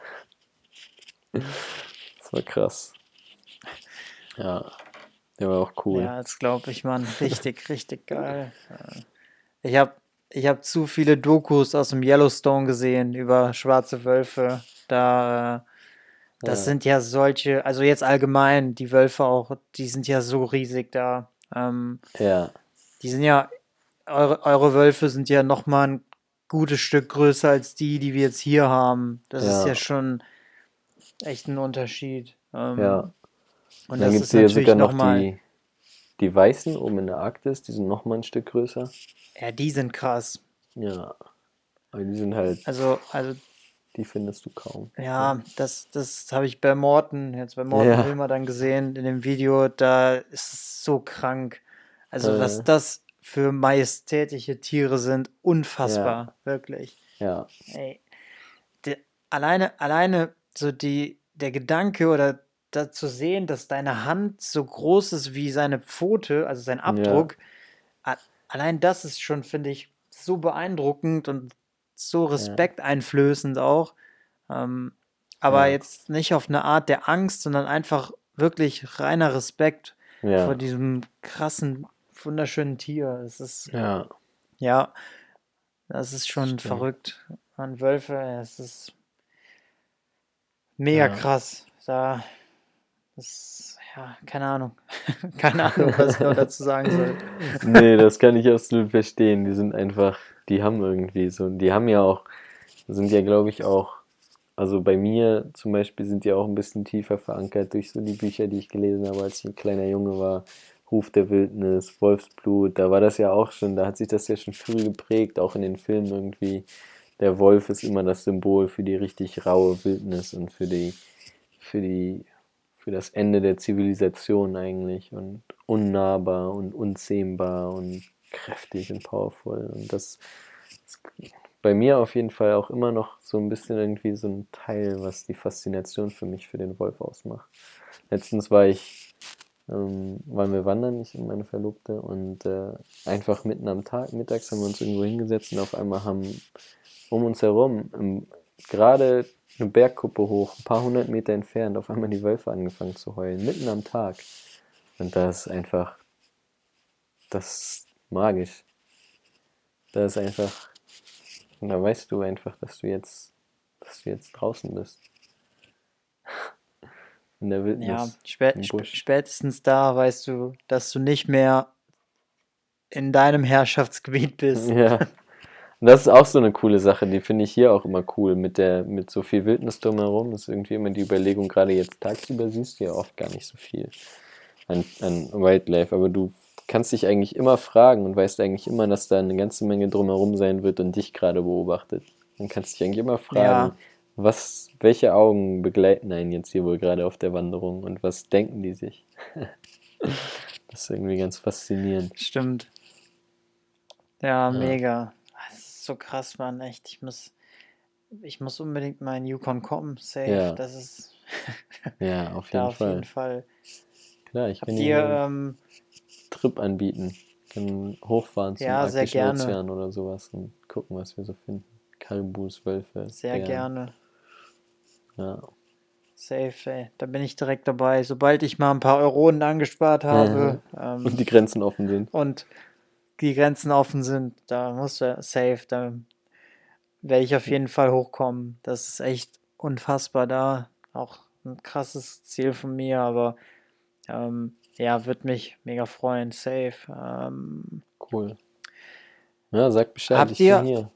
das war krass. Ja, der war auch cool. Ja, das glaube ich, Mann. Richtig, richtig geil. Ich hab zu viele Dokus aus dem Yellowstone gesehen über schwarze Wölfe. Das Ja, sind ja solche, also jetzt allgemein, die Wölfe auch, die sind ja so riesig da. ja, Die sind ja, eure Wölfe sind ja noch mal ein gutes Stück größer als die wir jetzt hier haben. Das ist ja, ja schon echt ein Unterschied. ja. Und Und dann das gibt es ist hier sogar natürlich noch noch mal, die Weißen oben in der Arktis, die sind noch mal ein Stück größer. ja, die sind krass. Ja, aber die sind halt, Also die findest du kaum. So. ja, das habe ich bei Morten, jetzt bei Morten Ja, Wilmer dann gesehen in dem Video, da ist es so krank. Also äh, was das für majestätische Tiere sind, ja, unfassbar, wirklich. ja, Ey, der, alleine so der Gedanke oder da zu sehen, dass deine Hand so groß ist wie seine Pfote, also sein ja, Abdruck, allein das ist schon, finde ich, so beeindruckend und so ja, respekteinflößend auch. Ähm, aber ja, jetzt nicht auf eine Art der Angst, sondern einfach wirklich reiner Respekt vor ja, diesem krassen, wunderschönen Tier. Es ist, ja, ja, das ist schon stimmt. verrückt. An Wölfe, es ist mega Ja. krass. Ja, keine Ahnung. Keine Ahnung, was ich noch dazu sagen soll. Nee, das kann ich absolut verstehen. Die haben irgendwie so, die haben ja auch, sind ja, glaube ich, auch, also bei mir zum Beispiel sind die auch ein bisschen tiefer verankert durch so die Bücher, die ich gelesen habe, als ich ein kleiner Junge war. Ruf der Wildnis, Wolfsblut, da war das ja auch schon, da hat sich das ja schon früh geprägt, auch in den Filmen irgendwie. Der Wolf ist immer das Symbol für die richtig raue Wildnis und für die, für das Ende der Zivilisation eigentlich und unnahbar und unzähmbar und kräftig und powerful. Und das ist bei mir auf jeden Fall auch immer noch so ein bisschen irgendwie so ein Teil, was die Faszination für mich für den Wolf ausmacht. Letztens waren wir wandern, ich und meine Verlobte, und einfach mitten am Tag, mittags haben wir uns irgendwo hingesetzt und auf einmal haben um uns herum, gerade eine Bergkuppe hoch, ein paar hundert Meter entfernt, auf einmal die Wölfe angefangen zu heulen, mitten am Tag. Und das ist einfach, das ist magisch. Das ist einfach, und da weißt du einfach, dass du jetzt draußen bist. In der Ja, Wildnis, im Busch. spätestens da weißt du, dass du nicht mehr in deinem Herrschaftsgebiet bist. Ja. Und das ist auch so eine coole Sache, die finde ich hier auch immer cool, mit so viel Wildnis drumherum. Das ist irgendwie immer die Überlegung, gerade jetzt tagsüber siehst du ja oft gar nicht so viel an Wildlife, aber du kannst dich eigentlich immer fragen und weißt eigentlich immer, dass da eine ganze Menge drumherum sein wird und dich gerade beobachtet. Dann kannst du dich eigentlich immer fragen, Ja, welche Augen begleiten einen jetzt hier wohl gerade auf der Wanderung und was denken die sich? Das ist irgendwie ganz faszinierend. stimmt. Ja, Ja, mega. Das ist so krass, Mann, echt. Ich muss unbedingt mal in Yukon kommen, safe. ja, Das ist ja, auf da jeden auf jeden Fall. Fall. Klar, ich kann Habt dir ihr, hier einen Trip anbieten. Können hochfahren zum ja, sehr Arktischen gerne, Ozean oder sowas und gucken, was wir so finden. Karibus, Wölfe, sehr Bären. gerne. Ja. Safe, ey. Da bin ich direkt dabei. Sobald ich mal ein paar Euronen angespart habe, Und die Grenzen offen sind. und die Grenzen offen sind, da muss er safe, da werde ich auf jeden Fall hochkommen. Das ist echt unfassbar da. Auch ein krasses Ziel von mir, aber ja, würde mich mega freuen. Safe. Cool. Ja, sag Bescheid, Habt ich bin ihr, hier.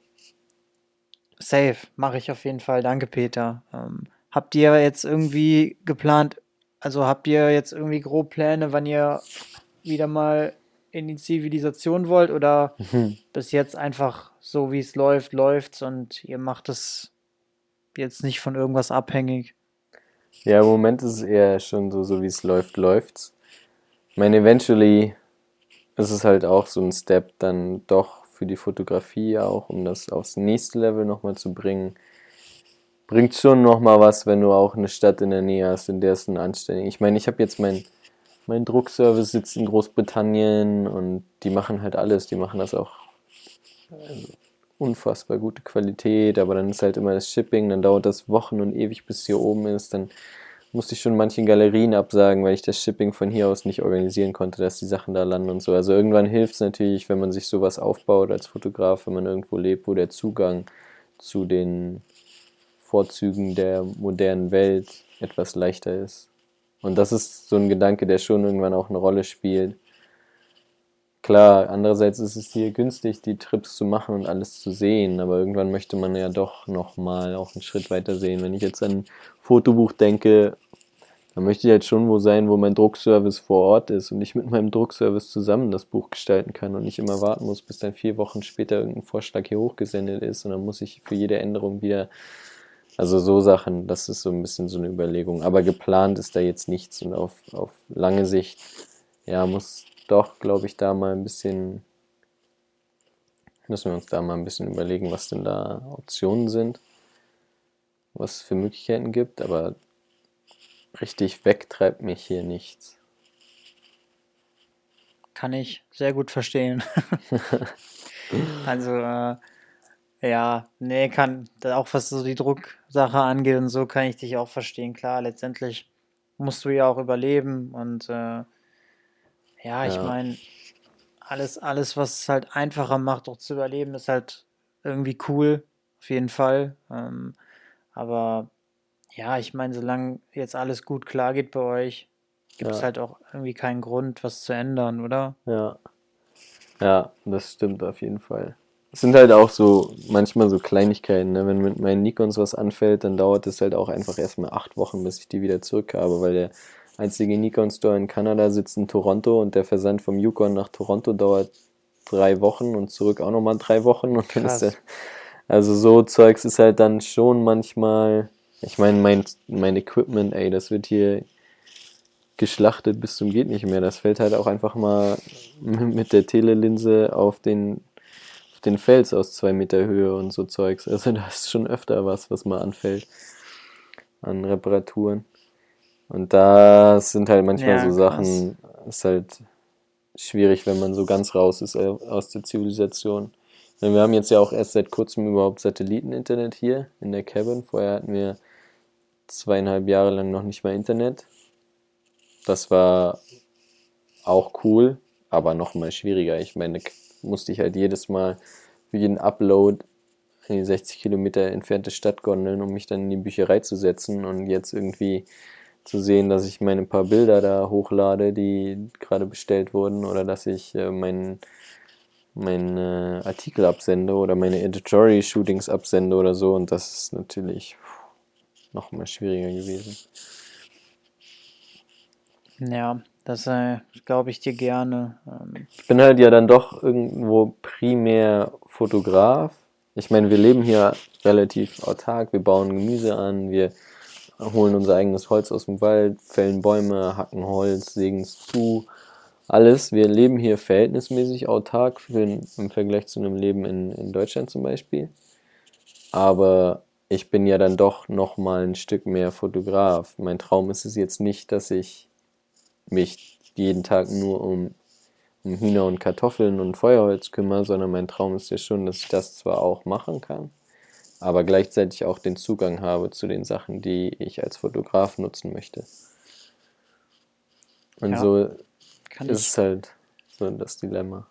safe, mache ich auf jeden Fall. Danke, Peter. Habt ihr jetzt irgendwie geplant, also habt ihr jetzt irgendwie grob Pläne, wann ihr wieder mal in die Zivilisation wollt oder bis jetzt einfach so wie es läuft, läuft's und ihr macht es jetzt nicht von irgendwas abhängig? Ja, im Moment ist es eher schon so wie es läuft, läuft's. Ich meine, eventually ist es halt auch so ein Step dann doch für die Fotografie auch, um das aufs nächste Level nochmal zu bringen. Bringt schon nochmal was, wenn du auch eine Stadt in der Nähe hast, in der es ein anständig. Ich meine, ich habe jetzt mein Druckservice sitzt in Großbritannien und die machen halt alles. Die machen das auch unfassbar gute Qualität, aber dann ist halt immer das Shipping, dann dauert das Wochen und ewig, bis es hier oben ist. Dann musste ich schon manche Galerien absagen, weil ich das Shipping von hier aus nicht organisieren konnte, dass die Sachen da landen und so. Also irgendwann hilft es natürlich, wenn man sich sowas aufbaut als Fotograf, wenn man irgendwo lebt, wo der Zugang zu den Vorzügen der modernen Welt etwas leichter ist. Und das ist so ein Gedanke, der schon irgendwann auch eine Rolle spielt. Klar, andererseits ist es hier günstig, die Trips zu machen und alles zu sehen, aber irgendwann möchte man ja doch nochmal auch einen Schritt weiter sehen. Wenn ich jetzt an ein Fotobuch denke, dann möchte ich halt schon wo sein, wo mein Druckservice vor Ort ist und ich mit meinem Druckservice zusammen das Buch gestalten kann und nicht immer warten muss, bis dann 4 Wochen später irgendein Vorschlag hier hochgesendet ist und dann muss ich für jede Änderung wieder, also so Sachen, das ist so ein bisschen so eine Überlegung. Aber geplant ist da jetzt nichts und auf lange Sicht, ja, glaube ich, müssen wir uns da mal ein bisschen überlegen, was denn da Optionen sind, was es für Möglichkeiten gibt, aber richtig wegtreibt mich hier nichts. Kann ich sehr gut verstehen. Also, ja, nee, auch was so die Drucksache angeht und so, kann ich dich auch verstehen. Klar, letztendlich musst du ja auch überleben und ja, ich Ja, meine, alles, was es halt einfacher macht, auch zu überleben, ist halt irgendwie cool, auf jeden Fall. Aber ja, ich meine, solange jetzt alles gut klar geht bei euch, gibt es ja, halt auch irgendwie keinen Grund, was zu ändern, oder? ja, ja, das stimmt auf jeden Fall. Es sind halt auch so manchmal so Kleinigkeiten, ne? Wenn mit meinen Nikons was anfällt, dann dauert es halt auch einfach erstmal 8 Wochen, bis ich die wieder zurück habe, weil der einzige Nikon-Store in Kanada sitzt in Toronto und der Versand vom Yukon nach Toronto dauert 3 Wochen und zurück auch nochmal 3 Wochen und dann ist der, Krass. also so Zeugs ist halt dann schon manchmal, ich meine, mein Equipment, ey, das wird hier geschlachtet bis zum geht nicht mehr. Das fällt halt auch einfach mal mit der Telelinse auf den Fels aus 2 Meter Höhe und so Zeugs. Also da ist schon öfter was mal anfällt an Reparaturen. Und das sind halt manchmal so Ja, krass. Sachen, ist halt schwierig, wenn man so ganz raus ist aus der Zivilisation. Denn wir haben jetzt ja auch erst seit kurzem überhaupt Satelliteninternet hier in der Cabin. Vorher hatten wir 2,5 Jahre lang noch nicht mal Internet. Das war auch cool, aber nochmal schwieriger. Ich meine, musste ich halt jedes Mal für jeden Upload in die 60 Kilometer entfernte Stadt gondeln, um mich dann in die Bücherei zu setzen und jetzt irgendwie zu sehen, dass ich meine paar Bilder da hochlade, die gerade bestellt wurden, oder dass ich meine Artikel absende oder meine Editorial-Shootings absende oder so, und das ist natürlich nochmal schwieriger gewesen. Ja, das glaube ich dir gerne. Ich bin halt ja dann doch irgendwo primär Fotograf. Ich meine, wir leben hier relativ autark, wir bauen Gemüse an, wir holen unser eigenes Holz aus dem Wald, fällen Bäume, hacken Holz, sägen es zu, alles. Wir leben hier verhältnismäßig autark im Vergleich zu einem Leben in Deutschland zum Beispiel. Aber ich bin ja dann doch nochmal ein Stück mehr Fotograf. Mein Traum ist es jetzt nicht, dass ich mich jeden Tag nur um Hühner und Kartoffeln und Feuerholz kümmere, sondern mein Traum ist ja schon, dass ich das zwar auch machen kann, aber gleichzeitig auch den Zugang habe zu den Sachen, die ich als Fotograf nutzen möchte. Und Ja, so kann ist ich, es halt so das Dilemma.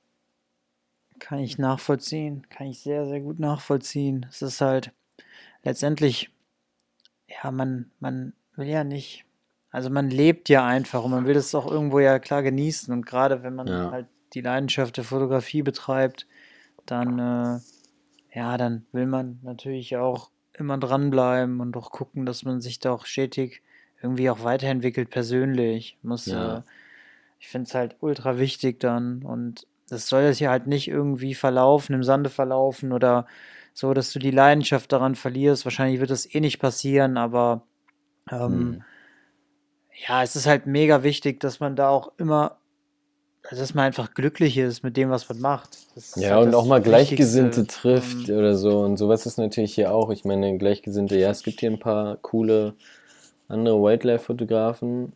kann ich nachvollziehen. Kann ich sehr, sehr gut nachvollziehen. Es ist halt letztendlich, ja, man will ja nicht, also man lebt ja einfach und man will das auch irgendwo ja klar genießen. Und gerade wenn man Ja, halt die Leidenschaft der Fotografie betreibt, dann, ja, dann will man natürlich auch immer dranbleiben und auch gucken, dass man sich da auch stetig irgendwie auch weiterentwickelt persönlich. ja, Ich finde es halt ultra wichtig dann und das soll jetzt hier halt nicht irgendwie verlaufen, im Sande verlaufen oder so, dass du die Leidenschaft daran verlierst. Wahrscheinlich wird das eh nicht passieren, aber ähm, hm. ja, es ist halt mega wichtig, dass man da auch immer, also dass man einfach glücklich ist mit dem, was man macht. Das ist Ja, halt und auch das mal Wichtigste. Gleichgesinnte trifft oder so. Und sowas ist natürlich hier auch. Ich meine, Gleichgesinnte, ja, es gibt hier ein paar coole andere Wildlife-Fotografen,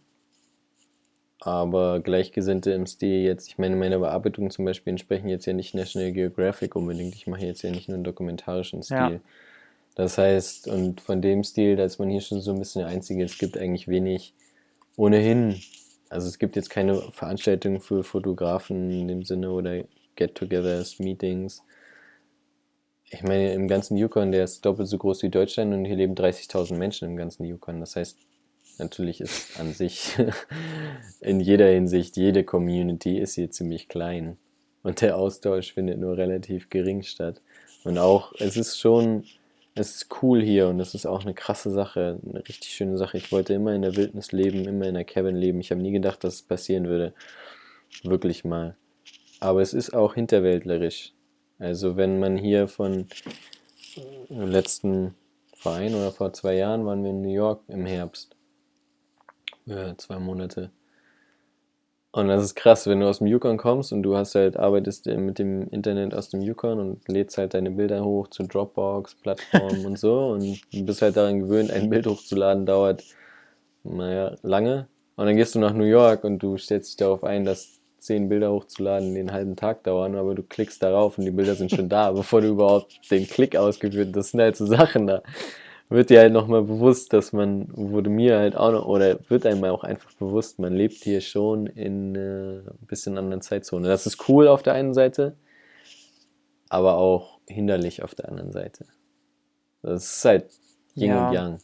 aber Gleichgesinnte im Stil jetzt, ich meine, meine Bearbeitungen zum Beispiel entsprechen jetzt ja nicht National Geographic unbedingt. Ich mache jetzt ja nicht nur einen dokumentarischen Ja, Stil. Das heißt, und von dem Stil, da ist man hier schon so ein bisschen der Einzige. Es gibt eigentlich wenig ohnehin. Also es gibt jetzt keine Veranstaltungen für Fotografen in dem Sinne oder Get-togethers, Meetings. Ich meine, im ganzen Yukon, der ist doppelt so groß wie Deutschland und hier leben 30.000 Menschen im ganzen Yukon. Das heißt, natürlich ist an sich in jeder Hinsicht, jede Community ist hier ziemlich klein. Und der Austausch findet nur relativ gering statt. Und auch, es ist cool hier und es ist auch eine krasse Sache, eine richtig schöne Sache. Ich wollte immer in der Wildnis leben, immer in der Cabin leben. Ich habe nie gedacht, dass es passieren würde. Wirklich mal. Aber es ist auch hinterwäldlerisch. Also wenn man hier von im letzten Verein oder vor 2 Jahren waren wir in New York im Herbst. Ja, 2 Monate. Und das ist krass, wenn du aus dem Yukon kommst und du hast halt, arbeitest mit dem Internet aus dem Yukon und lädst halt deine Bilder hoch zu Dropbox, Plattformen und so und du bist halt daran gewöhnt, ein Bild hochzuladen, dauert, naja, lange. Und dann gehst du nach New York und du stellst dich darauf ein, dass 10 Bilder hochzuladen den halben Tag dauern, aber du klickst darauf und die Bilder sind schon da, bevor du überhaupt den Klick ausgeführt hast. Das sind halt so Sachen da. Wird dir halt nochmal bewusst, wurde mir halt auch noch, oder wird einem auch einfach bewusst, man lebt hier schon in ein bisschen anderen Zeitzone. Das ist cool auf der einen Seite, aber auch hinderlich auf der anderen Seite. Das ist halt Yin und ja, Yang.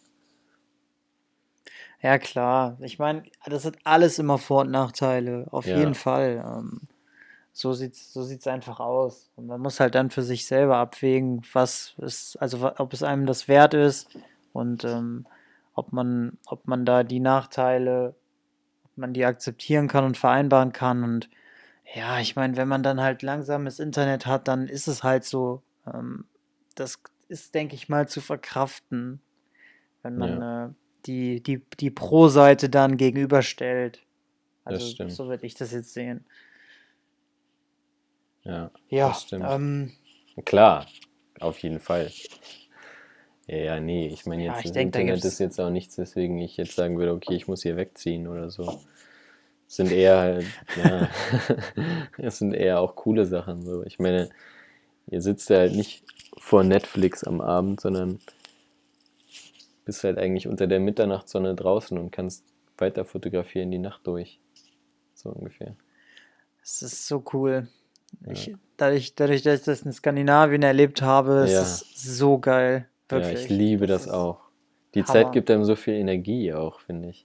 ja klar. Ich meine, das hat alles immer Vor- und Nachteile, auf jeden Ja, Fall. So sieht's einfach aus. Und man muss halt dann für sich selber abwägen, ob es einem das wert ist und ob man da die Nachteile, ob man die akzeptieren kann und vereinbaren kann. Und ja, ich meine, wenn man dann halt langsames Internet hat, dann ist es halt so. Das ist, denke ich mal, zu verkraften, wenn man ja, die Pro-Seite dann gegenüberstellt. das Also stimmt. so würde ich das jetzt sehen. Ja, das Ja, stimmt. Klar, auf jeden Fall. Ja, ja, nee, ich meine ja, jetzt, ich das denke, da Internet ist gibt's, jetzt auch nichts, weswegen ich jetzt sagen würde, okay, ich muss hier wegziehen oder so. Es sind eher halt, ja, es sind eher auch coole Sachen so. Ich meine, ihr sitzt ja halt nicht vor Netflix am Abend, sondern bist halt eigentlich unter der Mitternachtssonne draußen und kannst weiter fotografieren die Nacht durch. so ungefähr. Es ist so cool. Ja, Dadurch, dass ich das in Skandinavien erlebt habe, ist ja, es so geil. ja, ich Wirklich. liebe Das das ist auch. Die Zeit Hammer. gibt einem so viel Energie auch, finde ich.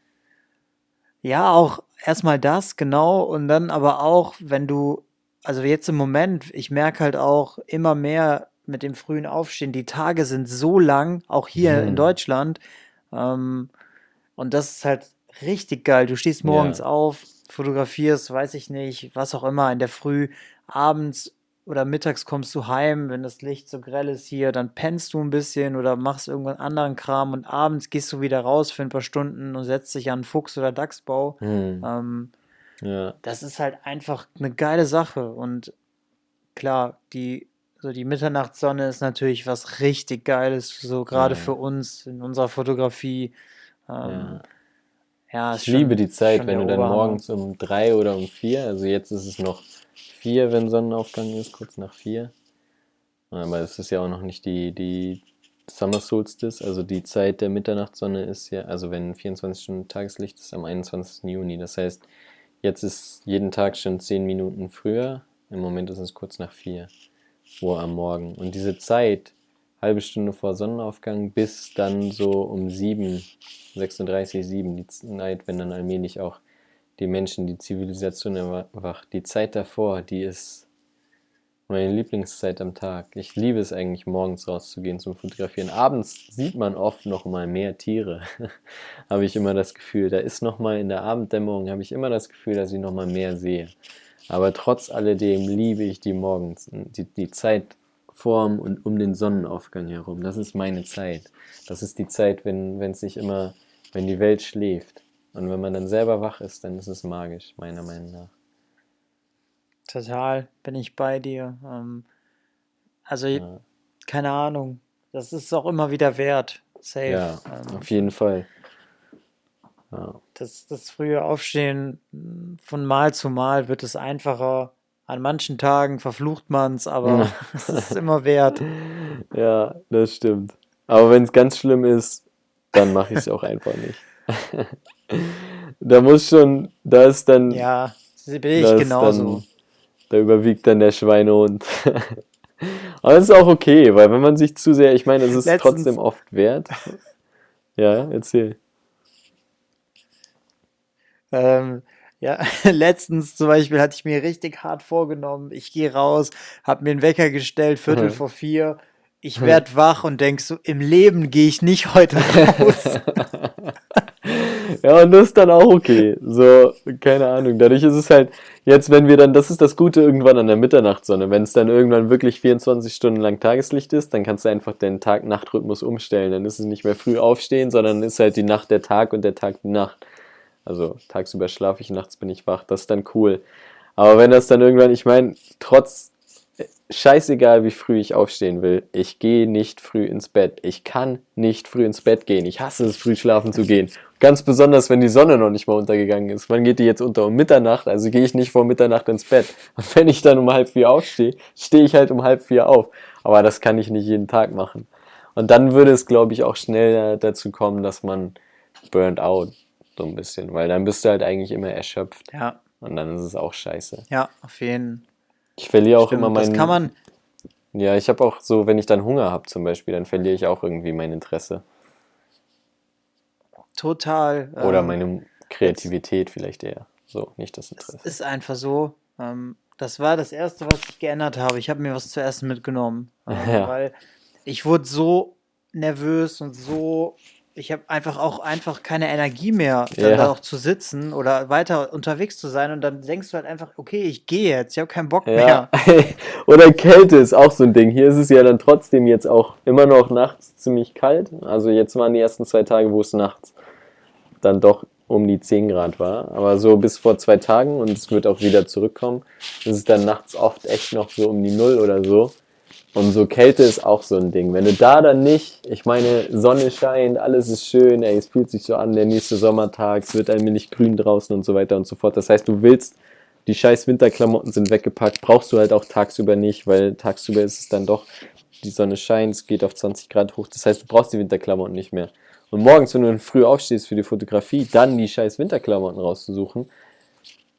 Ja, auch erstmal das, genau. Und dann aber auch, also jetzt im Moment, ich merke halt auch immer mehr mit dem frühen Aufstehen, die Tage sind so lang, auch hier in Deutschland. Ähm, und das ist halt richtig geil. Du stehst morgens Ja, auf, fotografierst, weiß ich nicht, was auch immer, in der Früh, abends oder mittags kommst du heim, wenn das Licht so grell ist hier, dann pennst du ein bisschen oder machst irgendeinen anderen Kram und abends gehst du wieder raus für ein paar Stunden und setzt dich an Fuchs- oder Dachsbau. hm, Ähm, ja, Das ist halt einfach eine geile Sache. Und klar, die Mitternachtssonne ist natürlich was richtig Geiles, so gerade für ja, uns in unserer Fotografie. Ähm, ja. ja, Ich liebe die ist Zeit, schon wenn der du dann Oberhammer. morgens um 3 oder um 4, also jetzt ist es noch 4, wenn Sonnenaufgang ist, kurz nach 4. Aber es ist ja auch noch nicht die Summer Solstice, also die Zeit der Mitternachtssonne ist ja, also wenn 24 Stunden Tageslicht ist, am 21. Juni. Das heißt, jetzt ist jeden Tag schon 10 Minuten früher. Im Moment ist es kurz nach 4 Uhr am Morgen. Und diese Zeit, halbe Stunde vor Sonnenaufgang bis dann so um 7, 36, 7, die Zeit, wenn dann allmählich auch die Menschen, die Zivilisation erwacht. Die Zeit davor, die ist meine Lieblingszeit am Tag. Ich liebe es eigentlich, morgens rauszugehen zum Fotografieren. Abends sieht man oft noch mal mehr Tiere, habe ich immer das Gefühl. Da ist noch mal in der Abenddämmerung, habe ich immer das Gefühl, dass ich noch mal mehr sehe. Aber trotz alledem liebe ich die morgens, die Zeit vorm und um den Sonnenaufgang herum. Das ist meine Zeit. Das ist die Zeit, wenn die Welt schläft. Und wenn man dann selber wach ist, dann ist es magisch, meiner Meinung nach. Total, bin ich bei dir. Also, Ja, keine Ahnung. Das ist auch immer wieder wert. Safe. ja, auf jeden Fall. Ja. Das frühe Aufstehen, von Mal zu Mal wird es einfacher. An manchen Tagen verflucht man es, aber es ist immer wert. Ja, das stimmt. Aber wenn es ganz schlimm ist, dann mache ich es auch einfach nicht. Da ist dann, Ja, bin ich da ist genauso. dann, da überwiegt dann der Schweinehund. Aber es ist auch okay, weil wenn man sich zu sehr, ich meine, es ist trotzdem Letztens, oft wert. Ja, erzähl. ähm, ja, letztens zum Beispiel hatte ich mir richtig hart vorgenommen, ich gehe raus, habe mir einen Wecker gestellt, Viertel vor 4. Ich werd wach und denk so, im Leben gehe ich nicht heute raus. Ja, und das ist dann auch okay. So, keine Ahnung. Dadurch ist es halt, jetzt, wenn wir dann, das ist das Gute irgendwann an der Mitternachtssonne. Wenn es dann irgendwann wirklich 24 Stunden lang Tageslicht ist, dann kannst du einfach den Tag-Nacht-Rhythmus umstellen. Dann ist es nicht mehr früh aufstehen, sondern ist halt die Nacht der Tag und der Tag die Nacht. Also tagsüber schlafe ich, nachts bin ich wach. Das ist dann cool. Aber wenn das dann irgendwann, ich meine, trotz scheißegal, wie früh ich aufstehen will, ich gehe nicht früh ins Bett. Ich kann nicht früh ins Bett gehen. Ich hasse es, früh schlafen zu gehen. Ganz besonders, wenn die Sonne noch nicht mal untergegangen ist. Wann geht die jetzt unter? Um Mitternacht, also gehe ich nicht vor Mitternacht ins Bett. Und wenn ich dann um 3:30 aufstehe, stehe ich halt um 3:30 auf. Aber das kann ich nicht jeden Tag machen. Und dann würde es, glaube ich, auch schnell dazu kommen, dass man burnt out, so ein bisschen. Weil dann bist du halt eigentlich immer erschöpft. Ja, Und dann ist es auch scheiße. ja, auf jeden Fall. Ich verliere auch immer Stimmt, das kann man ja, ich habe auch so, wenn ich dann Hunger habe zum Beispiel, dann verliere ich auch irgendwie mein Interesse. total. Oder meine Jetzt, Kreativität vielleicht eher. So, nicht das es Interesse. ist einfach so. Das war das Erste, was ich geändert habe. Ich habe mir was zu essen mitgenommen, Ja, weil ich wurde so nervös und so. Ich habe einfach keine Energie mehr, dann da ja, auch zu sitzen oder weiter unterwegs zu sein. Und dann denkst du halt einfach, okay, ich gehe jetzt, ich habe keinen Bock ja. mehr. Oder Kälte ist auch so ein Ding. Hier ist es ja dann trotzdem jetzt auch immer noch nachts ziemlich kalt. Also jetzt waren die ersten 2 Tage, wo es nachts dann doch um die 10 Grad war. Aber so bis vor 2 Tagen, und es wird auch wieder zurückkommen, ist es dann nachts oft echt noch so um die Null oder so. Und so Kälte ist auch so ein Ding. Wenn du da dann nicht, ich meine, Sonne scheint, alles ist schön, ey, es fühlt sich so an, der nächste Sommertag, es wird allmählich grün draußen und so weiter und so fort. Das heißt, du willst, die scheiß Winterklamotten sind weggepackt, brauchst du halt auch tagsüber nicht, weil tagsüber ist es dann doch, die Sonne scheint, es geht auf 20 Grad hoch. Das heißt, du brauchst die Winterklamotten nicht mehr. Und morgens, wenn du dann früh aufstehst für die Fotografie, dann die scheiß Winterklamotten rauszusuchen,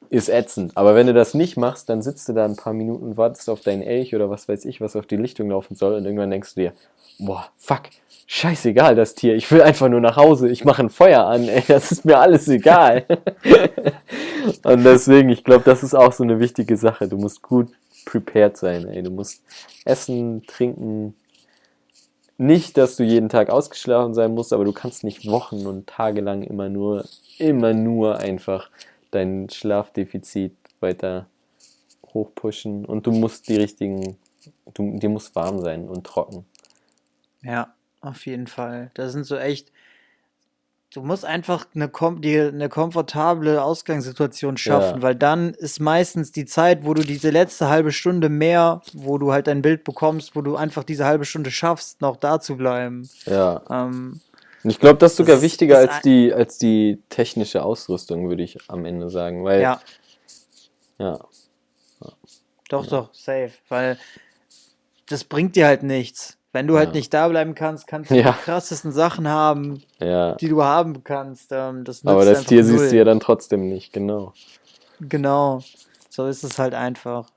ist ätzend. Aber wenn du das nicht machst, dann sitzt du da ein paar Minuten und wartest auf deinen Elch oder was weiß ich, was auf die Lichtung laufen soll und irgendwann denkst du dir, boah, fuck, scheißegal das Tier, ich will einfach nur nach Hause, ich mache ein Feuer an, ey, das ist mir alles egal. Und deswegen, ich glaube, das ist auch so eine wichtige Sache, du musst gut prepared sein, ey, du musst essen, trinken, nicht, dass du jeden Tag ausgeschlafen sein musst, aber du kannst nicht Wochen und Tage lang immer nur einfach dein Schlafdefizit weiter hochpushen und du musst dir muss warm sein und trocken. Ja, auf jeden Fall. Das sind so echt, du musst einfach dir eine komfortable Ausgangssituation schaffen, Ja, weil dann ist meistens die Zeit, wo du diese letzte halbe Stunde mehr, wo du halt dein Bild bekommst, wo du einfach diese halbe Stunde schaffst, noch da zu bleiben. ja. Ähm, Und ich glaube, das ist das sogar wichtiger ist, als die technische Ausrüstung, würde ich am Ende sagen, weil, ja, ja, doch, safe, weil das bringt dir halt nichts. Wenn du halt ja, nicht da bleiben kannst, kannst du die ja, krassesten Sachen haben, ja. die du haben kannst. Das Aber nützt das einfach Tier siehst du ja null. dann trotzdem nicht, genau. Genau, so ist es halt einfach.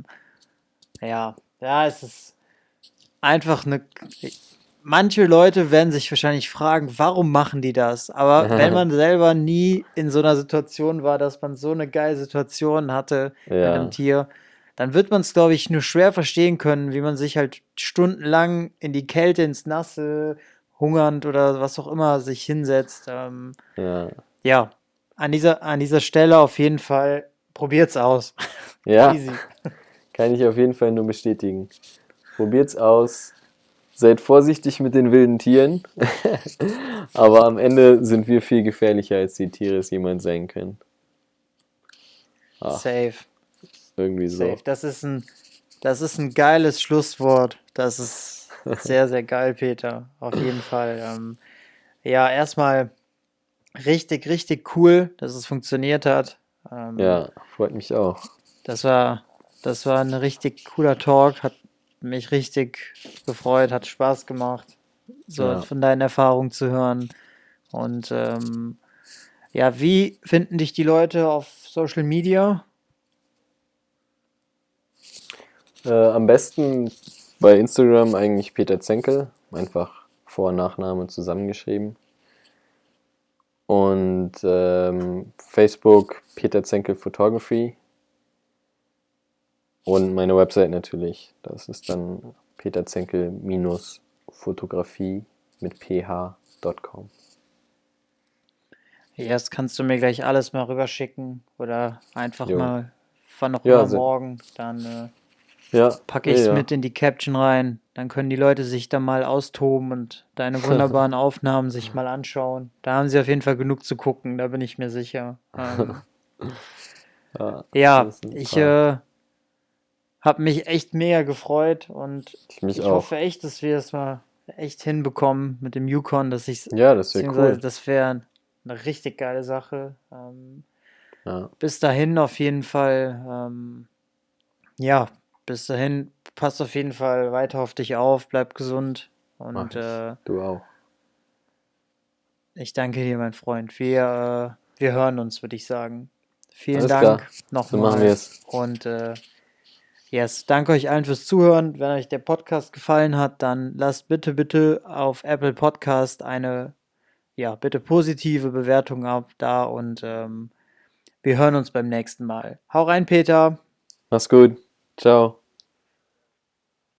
Ja, es ist einfach eine. Manche Leute werden sich wahrscheinlich fragen, warum machen die das? Aber wenn man selber nie in so einer Situation war, dass man so eine geile Situation hatte mit einem Ja, Tier, dann wird man es, glaube ich, nur schwer verstehen können, wie man sich halt stundenlang in die Kälte, ins Nasse, hungernd oder was auch immer sich hinsetzt. ja, Ja, an dieser Stelle auf jeden Fall probiert's aus. ja, Easy. kann ich auf jeden Fall nur bestätigen. Probiert's aus. Seid vorsichtig mit den wilden Tieren, aber am Ende sind wir viel gefährlicher, als die Tiere es jemals sein können. Ach, Safe, irgendwie safe. so. Das ist ein geiles Schlusswort. Das ist sehr, sehr geil, Peter. Auf jeden Fall. Ja, erstmal richtig, richtig cool, dass es funktioniert hat. Ähm, Ja, freut mich auch. das war, das war ein richtig cooler Talk. Hat mich richtig gefreut, hat Spaß gemacht, so Ja. von deinen Erfahrungen zu hören. Und ja, wie finden dich die Leute auf Social Media? Am besten bei Instagram eigentlich Peter Zenkel, einfach Vor- und Nachname zusammengeschrieben. Und Facebook Peter Zenkel Photography und meine Website natürlich. Das ist dann peterzenkel-fotografie mit ph.com. Ja, das kannst du mir gleich alles mal rüberschicken oder einfach Jo. mal, wann auch Ja, immer morgen. Dann ja, packe ja, ich es ja. mit in die Caption rein. Dann können die Leute sich da mal austoben und deine wunderbaren Aufnahmen sich mal anschauen. Da haben sie auf jeden Fall genug zu gucken, da bin ich mir sicher. Ja, Ja, das ist ein ich paar. habe mich echt mega gefreut und Ich mich ich hoffe auch. echt, dass wir es mal echt hinbekommen mit dem Yukon, Ja, das wäre beziehungsweise cool. das wäre eine richtig geile Sache. Ja, Bis dahin auf jeden Fall, ja, bis dahin passt auf jeden Fall weiter auf dich auf, bleib gesund mach und ich. Du auch. ich danke dir, mein Freund. Wir hören uns, würde ich sagen. Vielen Alles klar. Dank So machen wir nochmal es. und yes, danke euch allen fürs Zuhören. Wenn euch der Podcast gefallen hat, dann lasst bitte, bitte auf Apple Podcast eine, ja, bitte positive Bewertung da und wir hören uns beim nächsten Mal. Hau rein, Peter! Mach's gut. Ciao.